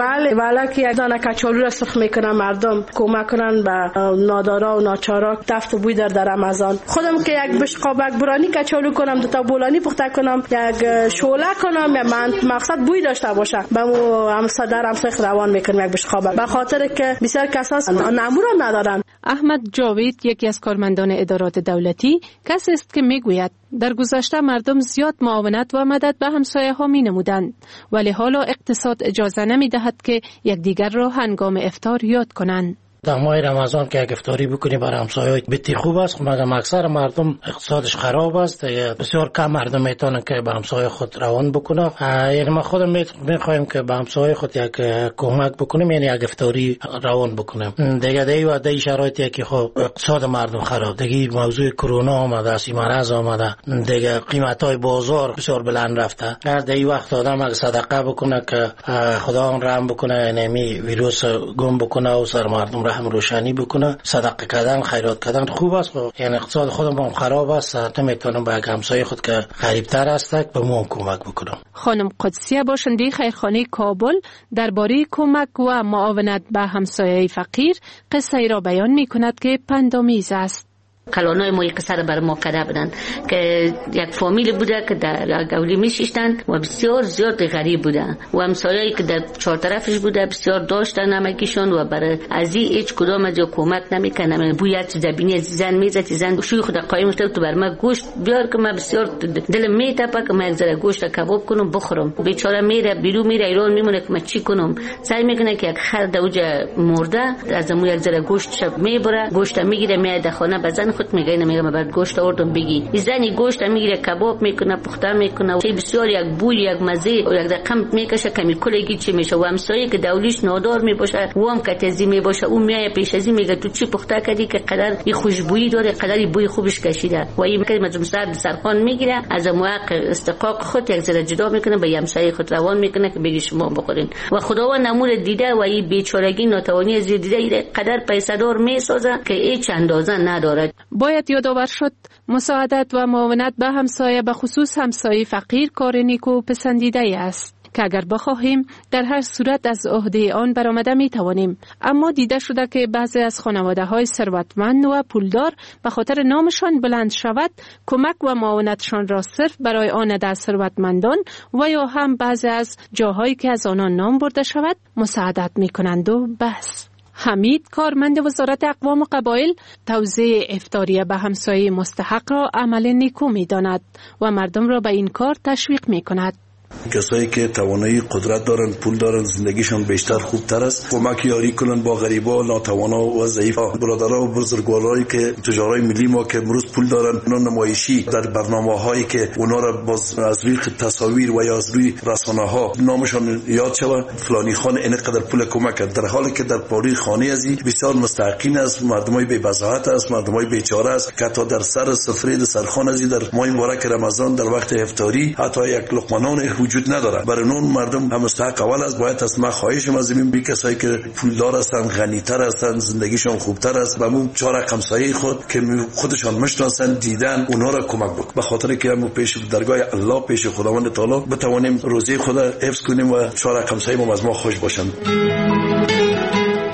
بله که یک دانه کچالو را سرخ میکنن مردم کمک کنن به نادارا و ناچارا دفت بوی در رمضان. خودم که یک بشقابک برانی کچالو کنم، 2 تا بولانی پخته کنم، یک شعله کنم، یا من مقصد بوی داشته باشه به همسایه روان میکنم یک بشقابک، به خاطر که بسیار کسا نمو را ندارن. احمد جاوید یکی از کارمندان ادارات دولتی کسی است که میگوید در گذشته مردم زیاد معاونت و مدد به همسایه ها می نمودند، ولی حالا اقتصاد اجازه نمی دهد که یکدیگر را هنگام افطار یاد کنند. در ماه رمضان که یک افطاری بکنی برای همسایه بتی خوب است، مگر اکثر مردم اقتصادش خراب است، بسیار کم مردم میتونن که به همسایه خود روان بکنن. یعنی ما خودم میخوایم که به همسایه خود یک کمک بکنیم، یعنی یک افطاری روان بکنیم. دیگه شرایطی که خب اقتصاد مردم خراب، دیگه موضوع کرونا آمده، مرض آمده، دیگه قیمتای بازار بسیار بلند رفته. هر دیگه وقت آدم اگه صدقه بکنه که خدا اون رحم بکنه، یعنی ویروس گم بکنه و سر مردم هم روشنی بکنه، صدقه کردن، خیرات کردن خوب است. یعنی اقتصاد خودم هم خراب است، نمیتونم با همسایه خود که غریب‌تر است به ما کمک بکنم. خانم قدسیه باشنده خیرخانه کابل درباره کمک و معاونت به همسایه فقیر قصه ای را بیان می‌کند که پندآمیز است. کلانای ما یک قصه بر ما کرده بودن که یک فامیل بوده که در گولی میشیشتن و بسیار زیاد غریب بودن و همسایه‌ای که در 4 طرفش بوده بسیار داشتن نمکیشون و برای ازی هیچ کدام از کمک نمیکنه. بویت زبینی زن میزد، زن شوی خود قایم شد تو بر ما گوشت بیار که من بسیار دلم میتپه که من یک ذره گوشت کباب کنم بخورم. بیچاره میره بیرون میره ایران میمونه که من چی کنم. سعی میکنه که یک خر دوجه مرده از مو یک ذره گوشت شب میبره، گوشت میگیره میاد خانه بزن خود میگه نمیگم بعد گوشت آوردم بگی زنی گوشت میگیره کباب میکنه پخته میکنه و بسیار یک بوی یک مزه و یک رقم میکشه کمی کلگی چی میشه و همسایه که دولیش نادار میباشه و هم کتزی میباشه اون میای پیش ازی میگه تو چی پخته کردی که قدر این خوشبویی داره قدر بوی خوبش کشیده و این میگه مزم سر سرخان میگیره از موقع استقاق خود یک ذره جدا میکنه به همسایه خود روان میکنه که بگی شما بخورین و خداوند نمور دیده و این بیچارگی ناتوانی از دیده قدر پیسه‌دار میسازه که هیچ اندازه نداره. باید یادآور شد مساعدت و معاونت به همسایه به خصوص همسایه فقیر کار نیکو پسندیده است که اگر بخواهیم در هر صورت از عهده آن برآمده می توانیم. اما دیده شده که بعضی از خانواده های ثروتمند و پولدار به خاطر نامشان بلند شود کمک و معاونتشان را صرف برای آن در ثروتمندان و یا هم بعضی از جاهایی که از آنان نام برده شود مساعدت می کنند و بس. حمید کارمند وزارت اقوام و قبایل توزیع افطاریه به همسایه مستحق را عمل نیکو می داند و مردم را به این کار تشویق می کند. کسایی که توانایی قدرت دارن پول دارن زندگیشون بیشتر خوبتر است کمک یاری کنن با غریبا ناتوانا و ضعیفا برادرها و بزرگوارایی که تجارای ملی ما که امروز پول دارن اونا نمایشی در برنامه‌هایی که اونا را باز از روی تصاویر و یا از روی رسانه‌ها نامشون یاد شود فلانی خان اینقدر پول کمک کرد در حالی که در پاری خانه ازی بسیار مستحقین است مردمای بی بضاعت است مردمای بیچاره است که حتی در سر سفره سرخان ازی در ماه مبارک رمضان در وقت افطاری حتی یک لقمه وجود نداره برای اون مردم هم مستحق اول است باید از ما خواهشم از این بی کسایی که پولدار هستن غنی‌تر هستن زندگیشون خوبتر است و اون 4 همسایه خود که خودشان میشناسن دیدن اونها را کمک بکنن به خاطر که هم پیش درگاه الله پیش خداوند تعالی بتوانیم روزی خدا حفظ کنیم و 4 همسایه ما از ما خوش باشند. به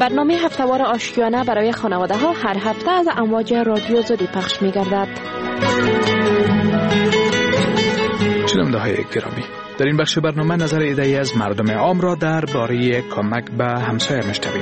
برنامه هفته‌وار آشیانه برای خانواده ها هر هفته از امواج رادیو آزادی پخش می گردد. شنونده های گرامی، در این بخش برنامه نظر ایده‌ای از مردم عام را درباره کمک به همسایه میشنویم.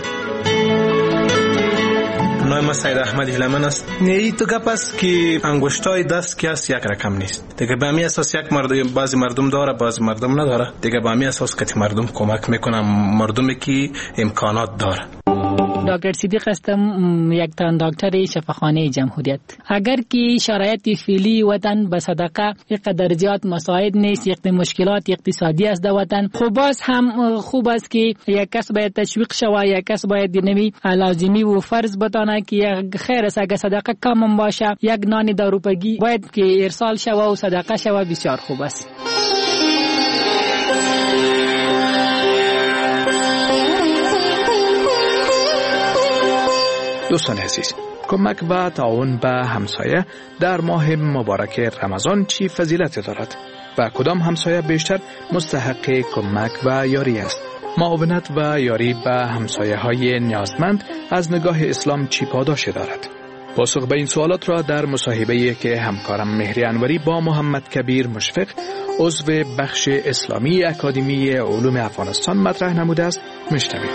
نام سید احمد هلمن است. ای تو گپ است که انگشتای دست که است یک رقم نیست. دیگه به همین اساس یک مردم بعضی مردم داره بعضی مردم نداره. دیگه به همین اساس که مردم کمک میکنن مردمی که امکانات داره. دکتر صدیق هستم، یک تن دکتر شفاخانه جمهوریت. اگر که شرایط فعلی وطن به صدقه اینقدر زیاد مساعد نیست، یک مشکلات اقتصادی است در وطن، خب باز هم خوب است که یک کس باید تشویق شود، یک کس باید نمی لازمی و فرض بدانه که یک خیر است. اگر صدقه کم باشه، یک نان 10 روپیگی باید که ارسال شود و صدقه شود، بسیار خوب است. دوستان عزیز، کمک و تعاون به همسایه در ماه مبارک رمضان چی فضیلت دارد و کدام همسایه بیشتر مستحق کمک و یاری است؟ معاونت و یاری به همسایه های نیازمند از نگاه اسلام چی پاداشی دارد؟ پاسخ به این سوالات را در مصاحبه‌ای که همکارم مهری انوری با محمد کبیر مشفق، عضو بخش اسلامی اکادمی علوم افغانستان مطرح نموده است میشنوید.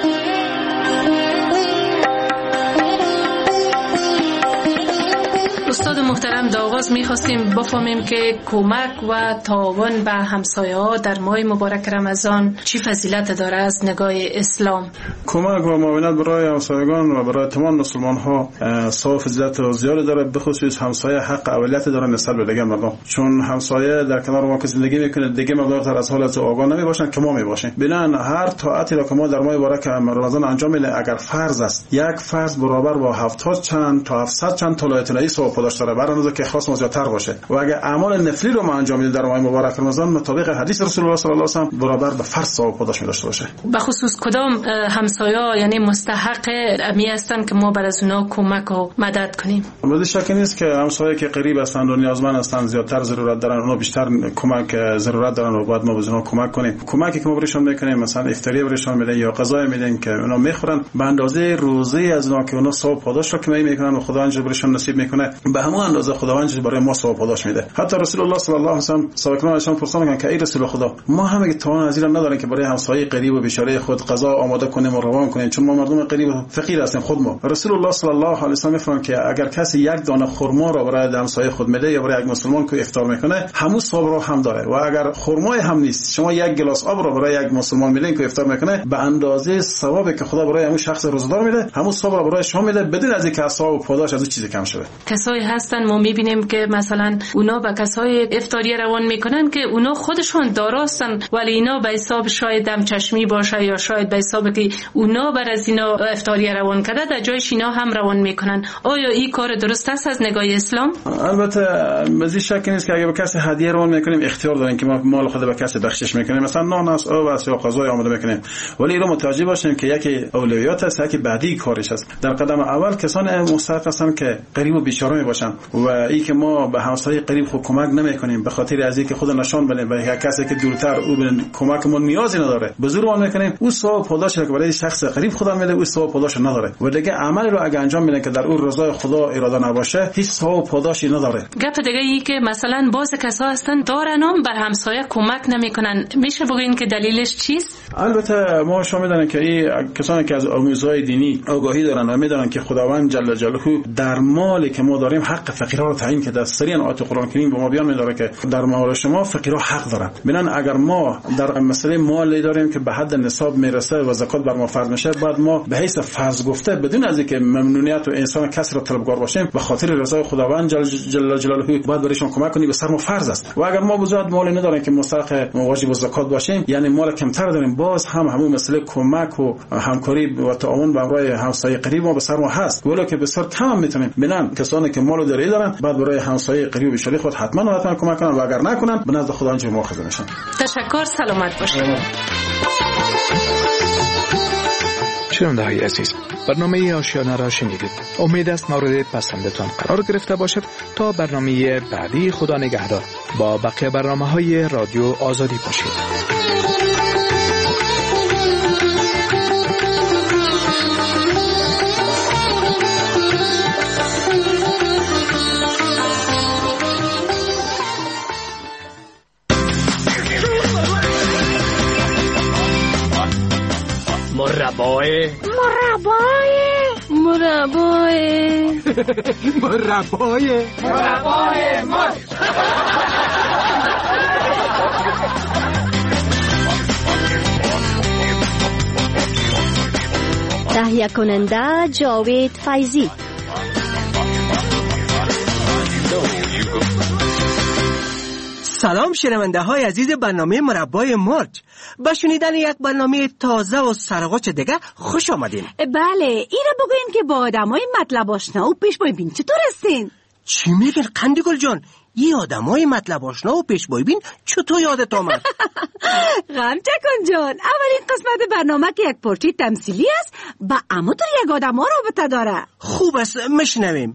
استاد محترم، در آغاز می‌خواستیم بفهمیم که کمک و تعاون به همسایه‌ها در ماه مبارک رمضان چی فضیلت داره از نگاه اسلام؟ کمک و معاونت برای همسایگان و برای تمام مسلمان‌ها ثواب فضیلت زیاد داره، به خصوص همسایه حق اولیت داره نسبت به دیگر مردم، چون همسایه در کنار ما که زندگی میکنه، دیگه مردم از حالت آگاه نمیباشن که ما میباشیم. بنابراین هر طاعتی را که ما در ماه مبارک رمضان انجام میدیم، اگر فرض است، یک فرض برابر با 70 چند تا 700 چند تا الهی ثواب پاداش داره، برای که خاص زیادتر باشه. و اگر اعمال نفلی رو ما انجام میدیم در ماه مبارک رمضان، مطابق حدیث رسول الله صلی الله علیه و آله برابر به فرض ثواب پاداش داشته باشه. به خصوص کدام همسایه‌ها یعنی مستحق امی هستند که ما بر از اونها کمک و مدد کنیم؟ بدون شک نیست که همسایه‌ای که قریب هستند و نیازمند هستند زیادتر ضرورت دارن، اونها بیشتر کمک ضرورت دارن و باید ما به اونها کمک کنیم. کمکی که ما برایشون میکنیم، مثلا افطاری برایشون میدیم یا غذای میدیم که اونا میخورن، به اندازه روزه از اونها که اونا ثواب پاداش رو که میکنن و خداوند برایشون نصیب میکنه، به همون اندازه خداوند برای ما ثواب پاداش میده. حتی رسول الله صلی الله علیه و سلم صحابه ازشان پرسیدن که ای رسول خدا، ما همه توان از این نداریم که برای همسایه قریب و بیچاره خود غذا آماده کنیم و روان کنیم، چون ما مردم قریب و فقیر هستیم خود ما. رسول الله صلی الله علیه و سلم میفرمایند که اگر کسی یک دانه خرما را برای همسایه خود میده یا برای یک مسلمان که افطار میکنه، همون ثواب رو هم داره. و اگر خرمای هم نیست، شما یک گلاس آب را برای یک مسلمان میدین که افطار میکنه، به اندازه ثوابی که خدا برای همون شخص روزدار میده، همون ثواب را برای شما میده، بدون از اینکه ثواب و پاداش از چیزی کم شه. کسایی هستن ما میبینیم که مثلا اونا به کسای افطاری روان میکنن که اونا خودشون داراستن، ولی اینا به حساب شاید دم چشمی باشه یا شاید به حساب که اونا بر از اینا افطاری روان کرده، در جایش اینا هم روان میکنن. آیا این کار درست است از نگاه اسلام؟ البته مزید شک نیست که اگه به کسی هدیه روان میکنیم، اختیار داریم که ما مال خود به کسی بخشش میکنیم، مثلا نان است، آب است یا غذای آماده میکنیم، ولی اینو متوجه باشیم که یکی اولویات است، یکی بعدی کارش است. در قدم اول کسان مستحق هستند که قریب و بیچاره میباشن و این که ما به همسایه قریب خود کمک نمیکنیم به خاطر از اینکه خود نشان بدیم به کسی که دورتر او به کمک ما نیازی نداره به زور وام میکنیم، او ثواب پاداش که برای شخص قریب خدا میده، او ثواب پاداش نداره و دیگه عملی رو اگه انجام میدن که در اون رضای خدا اراده نباشه، هیچ ثواب پاداشی نداره. گپ دیگه ای که مثلا بعضی کسا هستن دارن بر همسایه کمک نمیکنن، میشه بگین که دلیلش چیست؟ البته ما شما میدونن که این کسانی که از آموزهای دینی آگاهی دارن و میدونن که خداوند جل جلاله در مالی که ما داریم حق فقیران رو تعیین کرده. سریعا آیه قرآن کریم به ما بیان میداره که در مال شما فقیرها حق دارن. ببینن اگر ما در مسئله مالی داریم که به حد نصاب میرسه و زکات بر ما فرض میشه، بعد ما به حیث فرض گفته بدون از اینکه ممنونیت و انسان کسی رو طلبگار باشیم، به خاطر رضای خداوند جل جلاله باید برایشون کمک کنیم، به سر ما فرض است. و اگر ما بزرگ مالی نداریم که مستحق واجب زکات باشیم، یعنی مال کمتر داریم، باز هم همون مسئله کمک و همکاری و تعاون به همراه همسایه قریب ما به سر ما هست، ولی که بسیار کم میتونیم. ببینن کسانی که مال داری دارن بعد برای همسایه قریب و بیچاره خود حتما کمک کنن و اگر نکنن به نزد خداوند مؤاخذه میشن. تشکر، سلامت باشید. شنونده‌های عزیز، برنامه آشیانه را شنیدید. امید است مورد پسندتان قرار گرفته باشد. تا برنامه بعدی، خدا نگهدار. با بقیه برنامه‌های رادیو آزادی باشید. مربای مرچ. تهیه کننده جاوید فیضی. سلام شنونده های عزیز برنامه مربای مرچ. به شنیدن یک برنامه تازه و سرغوچ دیگه خوش آمدین. بله، این رو بگوین که با آدمای مطلب آشنا و پیشوای بین چطور هستین؟ چی میگین قندگل جان؟ این آدمای مطلب آشنا و پیشوای بین چطور یادت آمد؟ غم چکن جان، اولین قسمت برنامه که یک پارچه تمثیلی است با اما تو یک آدم ها رابطه داره. خوب است، مشنویم.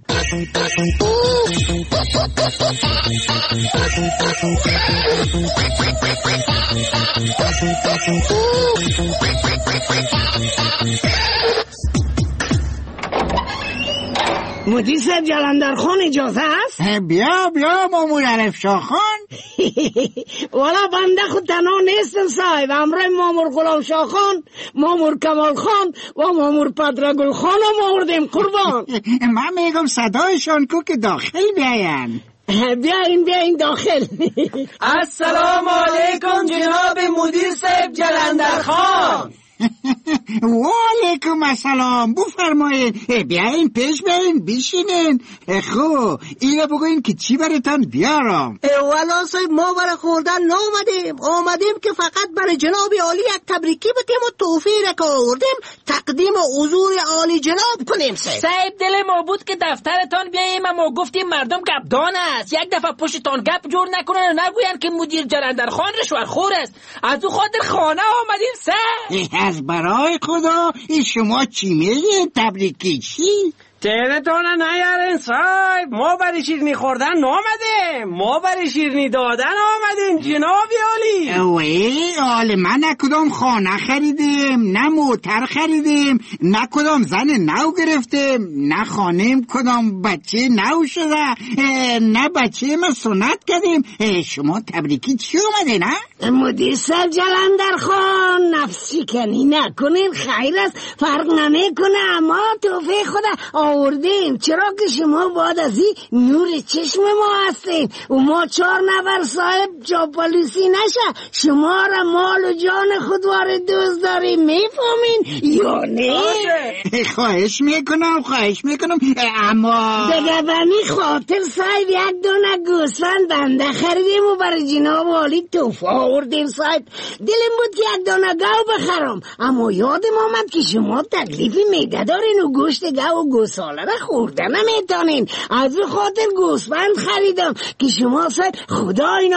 مدیر صاحب جلندرخان اجازه است؟ بیا مامور عرف شاه خان. والا بنده خود تنها نیستم صاحب، همراه مامور غلام شاه خان، مامور کمال خان و مامور پدرگل خان هم آوردیم قربان. من میگم صدایشان کو که داخل بیاین. بیاین داخل. السلام علیکم جناب مدیر صاحب جلندرخان. و علیکم السلام، بفرمایید. بیاین پیش بیاین بشینین. خب اینو بگوین که چی براتون بیارم. والا صاحب ما برای خوردن آمدیم که فقط برای جناب عالی یک تبریکی بتیم و توفیه را که آوردیم تقدیم حضور عالی جناب کنیم. صاحب دل ما بود که دفترتان بیاییم، اما گفتیم مردم گپدان است، یک دفعه پشتتان گپ جور نکنن و نگوین که مدیر جلندرخان رشوه‌خور است. از او خاطر خانه آمدیم صاحب. از برای خدا این شما چی میگین؟ تبریکی چی؟ تهرتان نیارین صاحب، ما برای شیرنی خوردن نامدیم، ما برای شیرنی دادن آمدیم جناب عالی. اوه حال من نه کدام خانه خریدیم، نه موتر خریدیم، نه کدام زن نو گرفتیم، نه خانیم کدام بچه نو شده، نه بچه ما سنت کردیم. شما تبریکی چی اومده نه؟ مدیر صاحب جلندرخان نفسی کنی نکنین، خیر است، فرق نمیکنه، ما توفیق خدا آوردیم. چرا که شما باید از این نور چشم ما هستین و ما 4 نفر صاحب چاپلوسی نشه. شما را مال و جان خود وارد دوست داریم، میفهمین یا نه؟ خواهش میکنم اما دیگه بمی خاطر صاحب یک دونه گوسفند بنده خریدیم و برای جناب عالی توفه آوردیم صاحب. دلم بود که یک دونه گاو بخرم، اما یادم آمد که شما تکلیف معده دارین و گوشت گاو و گوساله را خورده نمیتونین. از او خاطر گوسفند خریدم که شما صاحب خدای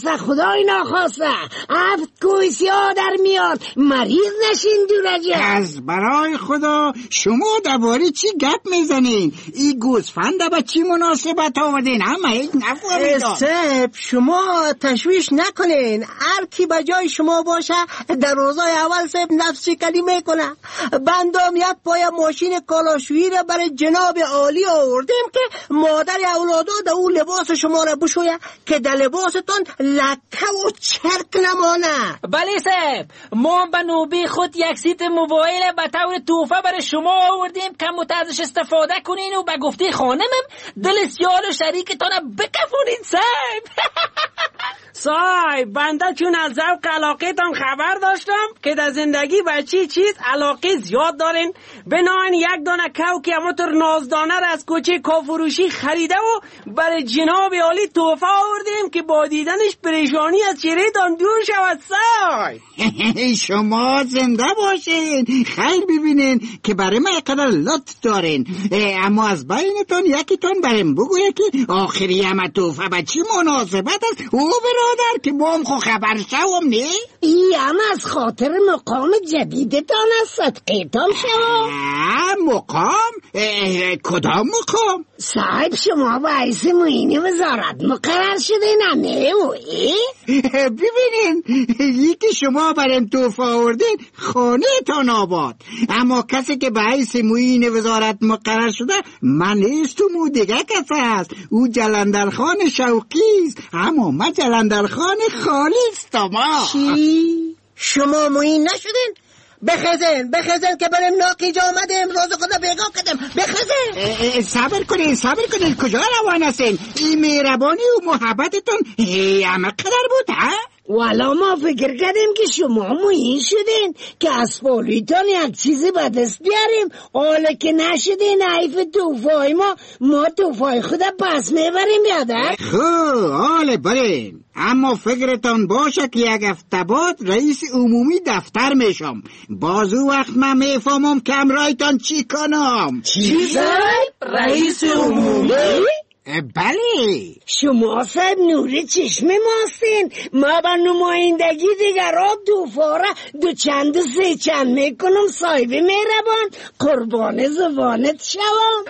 ناخواسته 7 کوی سیاه در میاد، مریض نشین دورجه. از برای خدا شما درباره چی گپ میزنین؟ این گوسفند با چی مناسبت آوردین؟ همه هیچ نفهمیدم. صاحب شما تشویش نکنین، هر کی به جای شما باشه در روزای اول صاحب نفسی کلی میکنه. بندام یک پای ماشین کالاشویی را برای جناب عالی آوردیم که مادر اولادا در اون لباس شما را بشویه که در لباستان لکه و چرک نمانه. بله صاحب، ما به نوبه خود یک سیت موبایل به طور توفه برای شما آوردیم که متازش استفاده کنین و به گفته خانمم دل سیال و شریکتان بکفونین صاحب. صاحب بنده چون از ذوق علاقه‌تان خبر داشتم که در زندگی به چیز علاقه زیاد دارین، بناهن یک دانه کو که همونطور نازدانه را از کوچه کافروشی خریده و برای جناب عالی توفه آوردیم که با دیدنش پریشانی از چهره‌تان دور شود. صاحب شما زنده باشین، خیر ببینین که برای ما قدر لطف دارین، اما از بینتون یکیتون بریم بگویه که آخری همه توفه به چی مناسبت است. او برادر که با هم خو خبر شوم نه؟ ای هم از خاطر مقام جدیدتان است، صدقیتان شوم. مقام؟ کدام مقام؟ صاحب شما باعث معین وزارت مقرر شده نه؟ ببینین یکی شما بریم توفه آوردین خانه تان آباد، اما کسی که باعث معین وزارت مقرر شده من نیست و مو دیگه کسی است. او جلندرخان شوقیست، اما من جلندرخان خالیستم. چی؟ شما معین نشدین؟ بخزن که بریم ناقیج آمدیم، روز خدا بیگا کردیم. بخزن. صبر کنین کجا روان هستین؟ این مهربانی و محبتتون همه قدر بود ها؟ والا ما فکر کردیم که شما مویی شدین که از پولیتان یک چیزی به دست بیاریم، حالا که نشدین حیف توفای ما توفای خود پس میبریم یاده. خب حالا برین، اما فکرتان باشه که یک هفته بعد رئیس عمومی دفتر میشم. بازو وقت من میفهمم که امرایتان چی کنم. چی؟ رئیس عمومی؟ بله. شما صاحب نور چشم ماستین. ما با نمایندگی دیگر را دوفاره دو چند و سه چند میکنم. صاحب مهربان قربان زبانت شوم.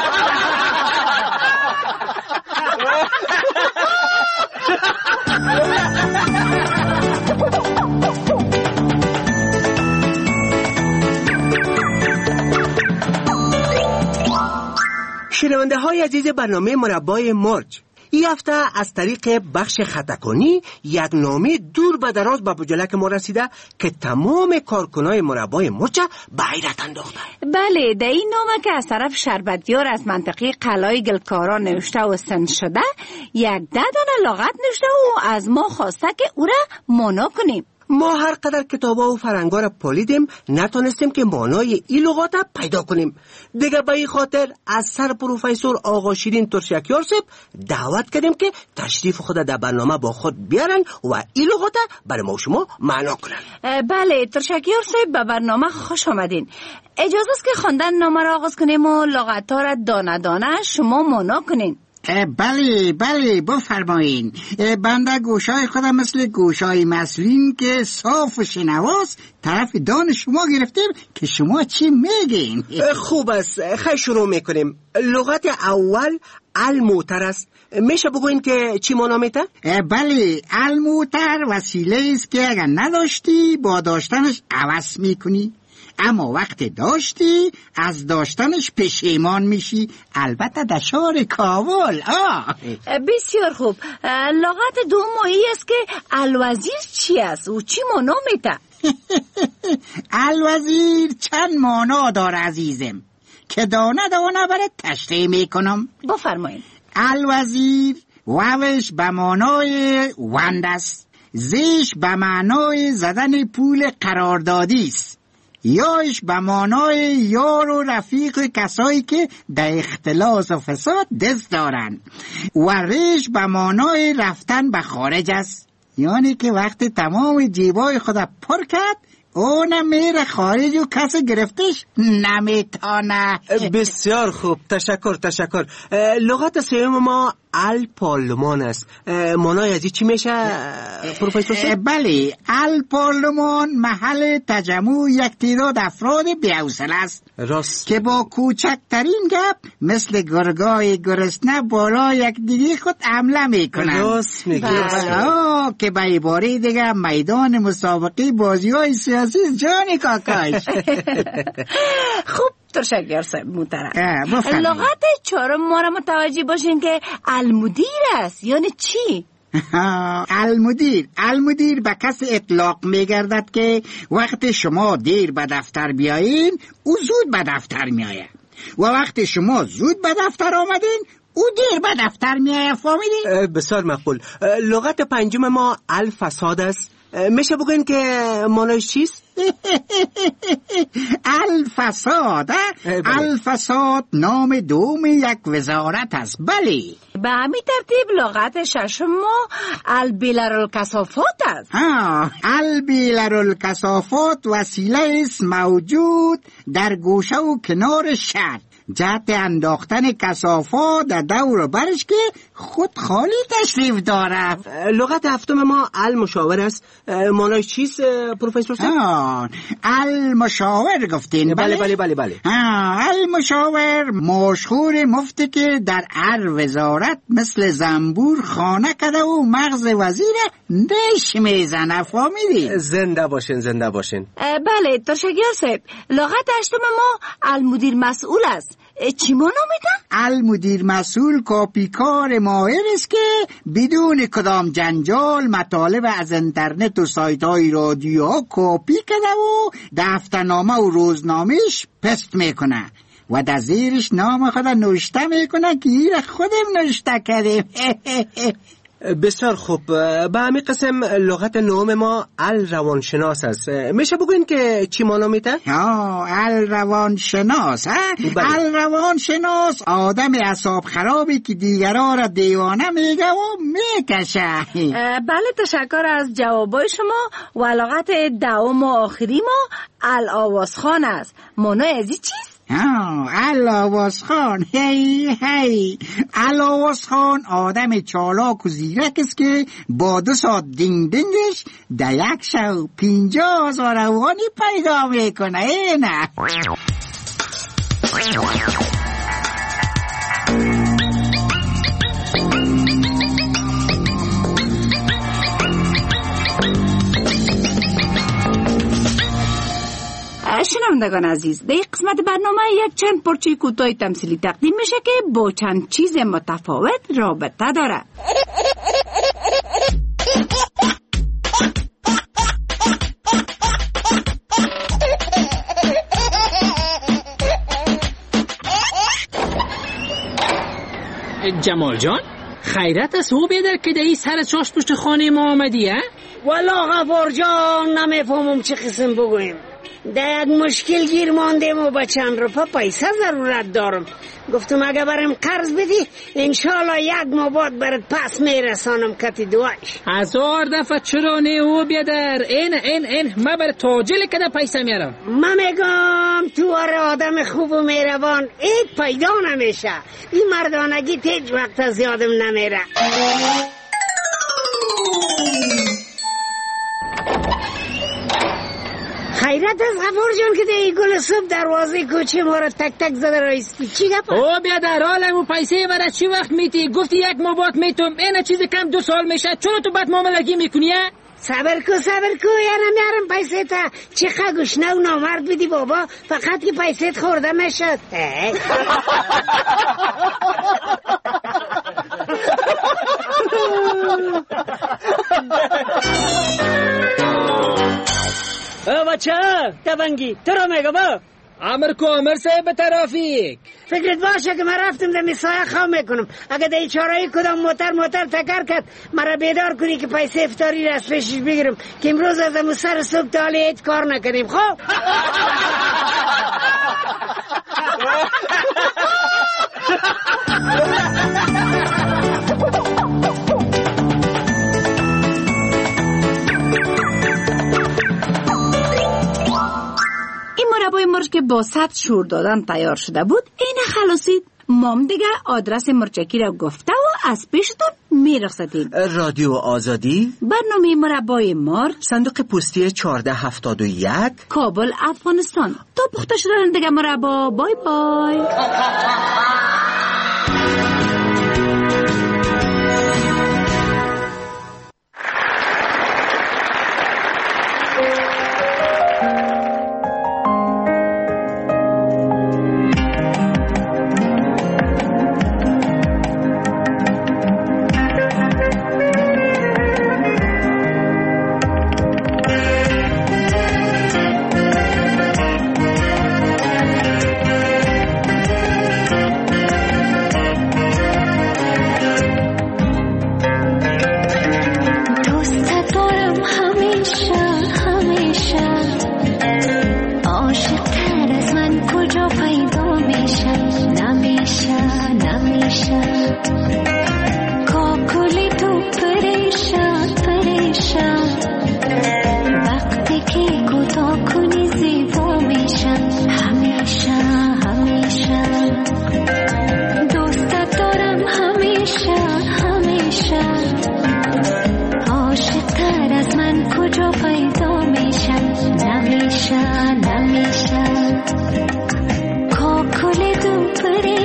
شنونده های عزیز برنامه مربای مرج، این هفته از طریق بخش خطاکنی یک نامه دور به دراز به بجلک ما رسیده که تمام کارکنای مربای مرج به حیرت انداخته. بله، در این نامه که از طرف شربتیار از منطقه قلعه گلکارا نوشته و سند شده، یک 10 دانه لغت نوشته و از ما خواسته که او را مانا کنیم. ما هر قدر کتابا و فرنگا را پالیدیم نتونستیم که مانای این لغات پیدا کنیم. دیگه به این خاطر از سر پروفسور آقا شیرین ترشکیار صاحب دعوت کردیم که تشریف خود در برنامه با خود بیارن و این لغات برای ما و شما معنا کنن. بله ترشکیار صاحب، به برنامه خوش آمدین. اجازه است که خواندن نامه را آغاز کنیم و لغت ها را دانه دانه شما معنا کنین. بله بفرمایین. بنده گوشای خودم مثل گوشای مسلین که صاف و شنواست طرف دان شما گرفتیم که شما چی میگین. خوب است، خیلی شروع میکنیم. لغت اول الموتر است. میشه بگوین که چی معنا میده؟ بله، الموتر وسیله است که اگر نداشتی با داشتنش عوض میکنی، اما وقت داشتی از داشتنش پشیمان میشی، البته در شهر کابل. بسیار خوب. لغت دومی است که الوزیر چی است و چی معنا میده؟ الوزیر چند معنا داره عزیزم که دانه دانه برای تشریح میکنم. بفرمایید. الوزیر واوش به معنای وند است، زیش به معنای زدن پول قراردادی است، یاش به معنای یار و رفیق کسایی که در اختلاس و فساد دست دارن، و ریش به معنای رفتن به خارج است، یعنی که وقت تمام جیبای خود پر کرد اونم میره خارج و کسی گرفتش نمیتانه. بسیار خوب، تشکر. لغت سوم ما الپارلمان است. معنای از چی میشه پروفسور؟ بله، الپارلمان محل تجمع یک تعداد افراد بی‌حوصله است، راست، که با کوچکترین گپ مثل گرگای گرسنه بالا یک دیگه خود حمله میکنن. راست میگی. که به عباره دیگه میدان مسابقه بازی‌های سیاسی جانی کاکاش. خوب ترشکیار صاحب محترم. لغت چهارم ما را متوجه باشین که المدیر است. یعنی چی؟ المدیر به کسی اطلاق میگردد که وقت شما دیر به دفتر بیایین او زود به دفتر میآید، و وقت شما زود به دفتر آمدین او دیر به دفتر میآید. فهمیدین؟ بسیار مقبول. لغت پنجم ما الفساد است. میشه بگوین که معنیش چیست؟ الفساد. الفساد نام دوم یک وزارت است. بله، به همین ترتیب لغت ششم ما البیلرالکثافات است. البیلرالکثافات وسیله است موجود در گوشه و کنار شهر، جهت انداختن کثافات در دور و برش که خود خالی تشریف داره. لغت هفتم ما المشاور است. معنیش چیست پروفسور صاحب؟ المشاور گفتین؟ بله. المشاور مشهور مفتی که در هر وزارت مثل زنبور خانه کده و مغز وزیر دش میزنه. فهمیدی؟ زنده باشین. بله ترشکیار صاحب. لغت هشتم ما المدیر مسئول است. چی مانو میده؟ المدیر مسئول کاپیکار ماهر است که بدون کدام جنجال مطالب از اینترنت و سایت های رادیو کاپی کرده و دفترنامه و روزنامهش پست میکنه و در زیرش نام خود نوشته میکنه که این خودم نوشته کردیم. بسیار خوب. به همین قسم لغت نوم ما الروانشناس است. میشه بگوین که چی مانا میده؟ الروانشناس الروانشناس آدم اعصاب خرابی که دیگران را دیوانه میگه و میکشه. بله تشکر از جوابای شما. و لغت دوم و آخری ما الآوازخان است. مانای ازی چیست؟ الآوازخان هی الآوازخان آدم چالاک و زیرک است که با 2 ساعت دینگ دینگش در یک شو 50,000 افغانی پیدا میکنه. نه شنوندگان عزیز، در این قسمت برنامه یک چند پرچه کوتاه تمثیلی تقدیم میشه که با چند چیز متفاوت رابطه داره. جمال جان، خیرت است او بیدر که در این سر چاش پشت خانه ما آمدی؟ والا غفار جان نمیفهمم چه قسم بگویم. در یک مشکل گیر ماندیم و با چند روپا پیسه ضرورت دارم. گفتم اگه برم قرض بدی انشالله 1 ماه بعد برات پس میرسانم کتی دوایش. 1000 دفعه چرا نه او بیادر. این ما بر تاجل کده پیسه میارم. من میگم تو آدم خوب و مهربان ایت پیدا نمیشه. این مردانگی تیج وقت از یادم نمیره. خیرت از غفور جان که دی گل صبح دروازه کوچه ما را تک تک زده رایستی. چی گپ؟ او بیادر حالمو پیسه برای چی وقت میتی؟ گفتی 1 ماه بعد میتم. این چیز کم 2 سال میشه. چرا تو بد معاملگی میکنی؟ صبر کو یعنی میارم پیسه تا چه گشنه و نامرد بدی بابا، فقط که پیسه خورده میشد. بچه دبنگی تو را میگم امر کو امر صاحب ترافیک. فکرت باشه که من رفتم در میسایه خواه میکنم. اگه در چارایی کدام موتر تکر کرد مرا بیدار کنی که پیسه افطاری را از پیشش بگیرم که امروز از امو سر صبح تا حالی هیچ کار نکنیم. خب مربای مرچ که با 100 شور دادن تیار شده بود این خلاصید. مام دیگه آدرس مرچکی را گفته و از پیشتون میرخصتیم. رادیو آزادی، برنامه مربای مرچ، صندوق پستی 1471، کابل افغانستان. تا پخته شدن دیگه مربا. بای بای.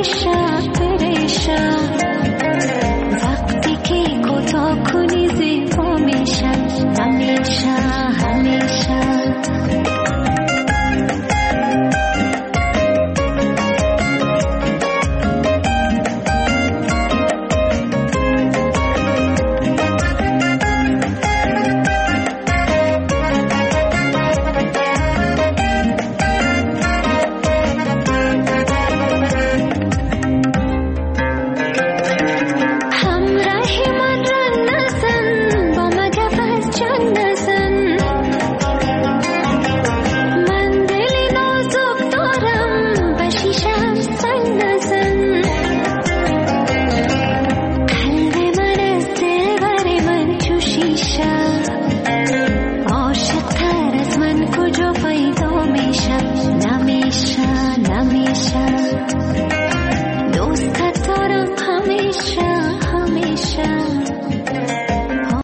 پریشان وقتی که کوتاه کنی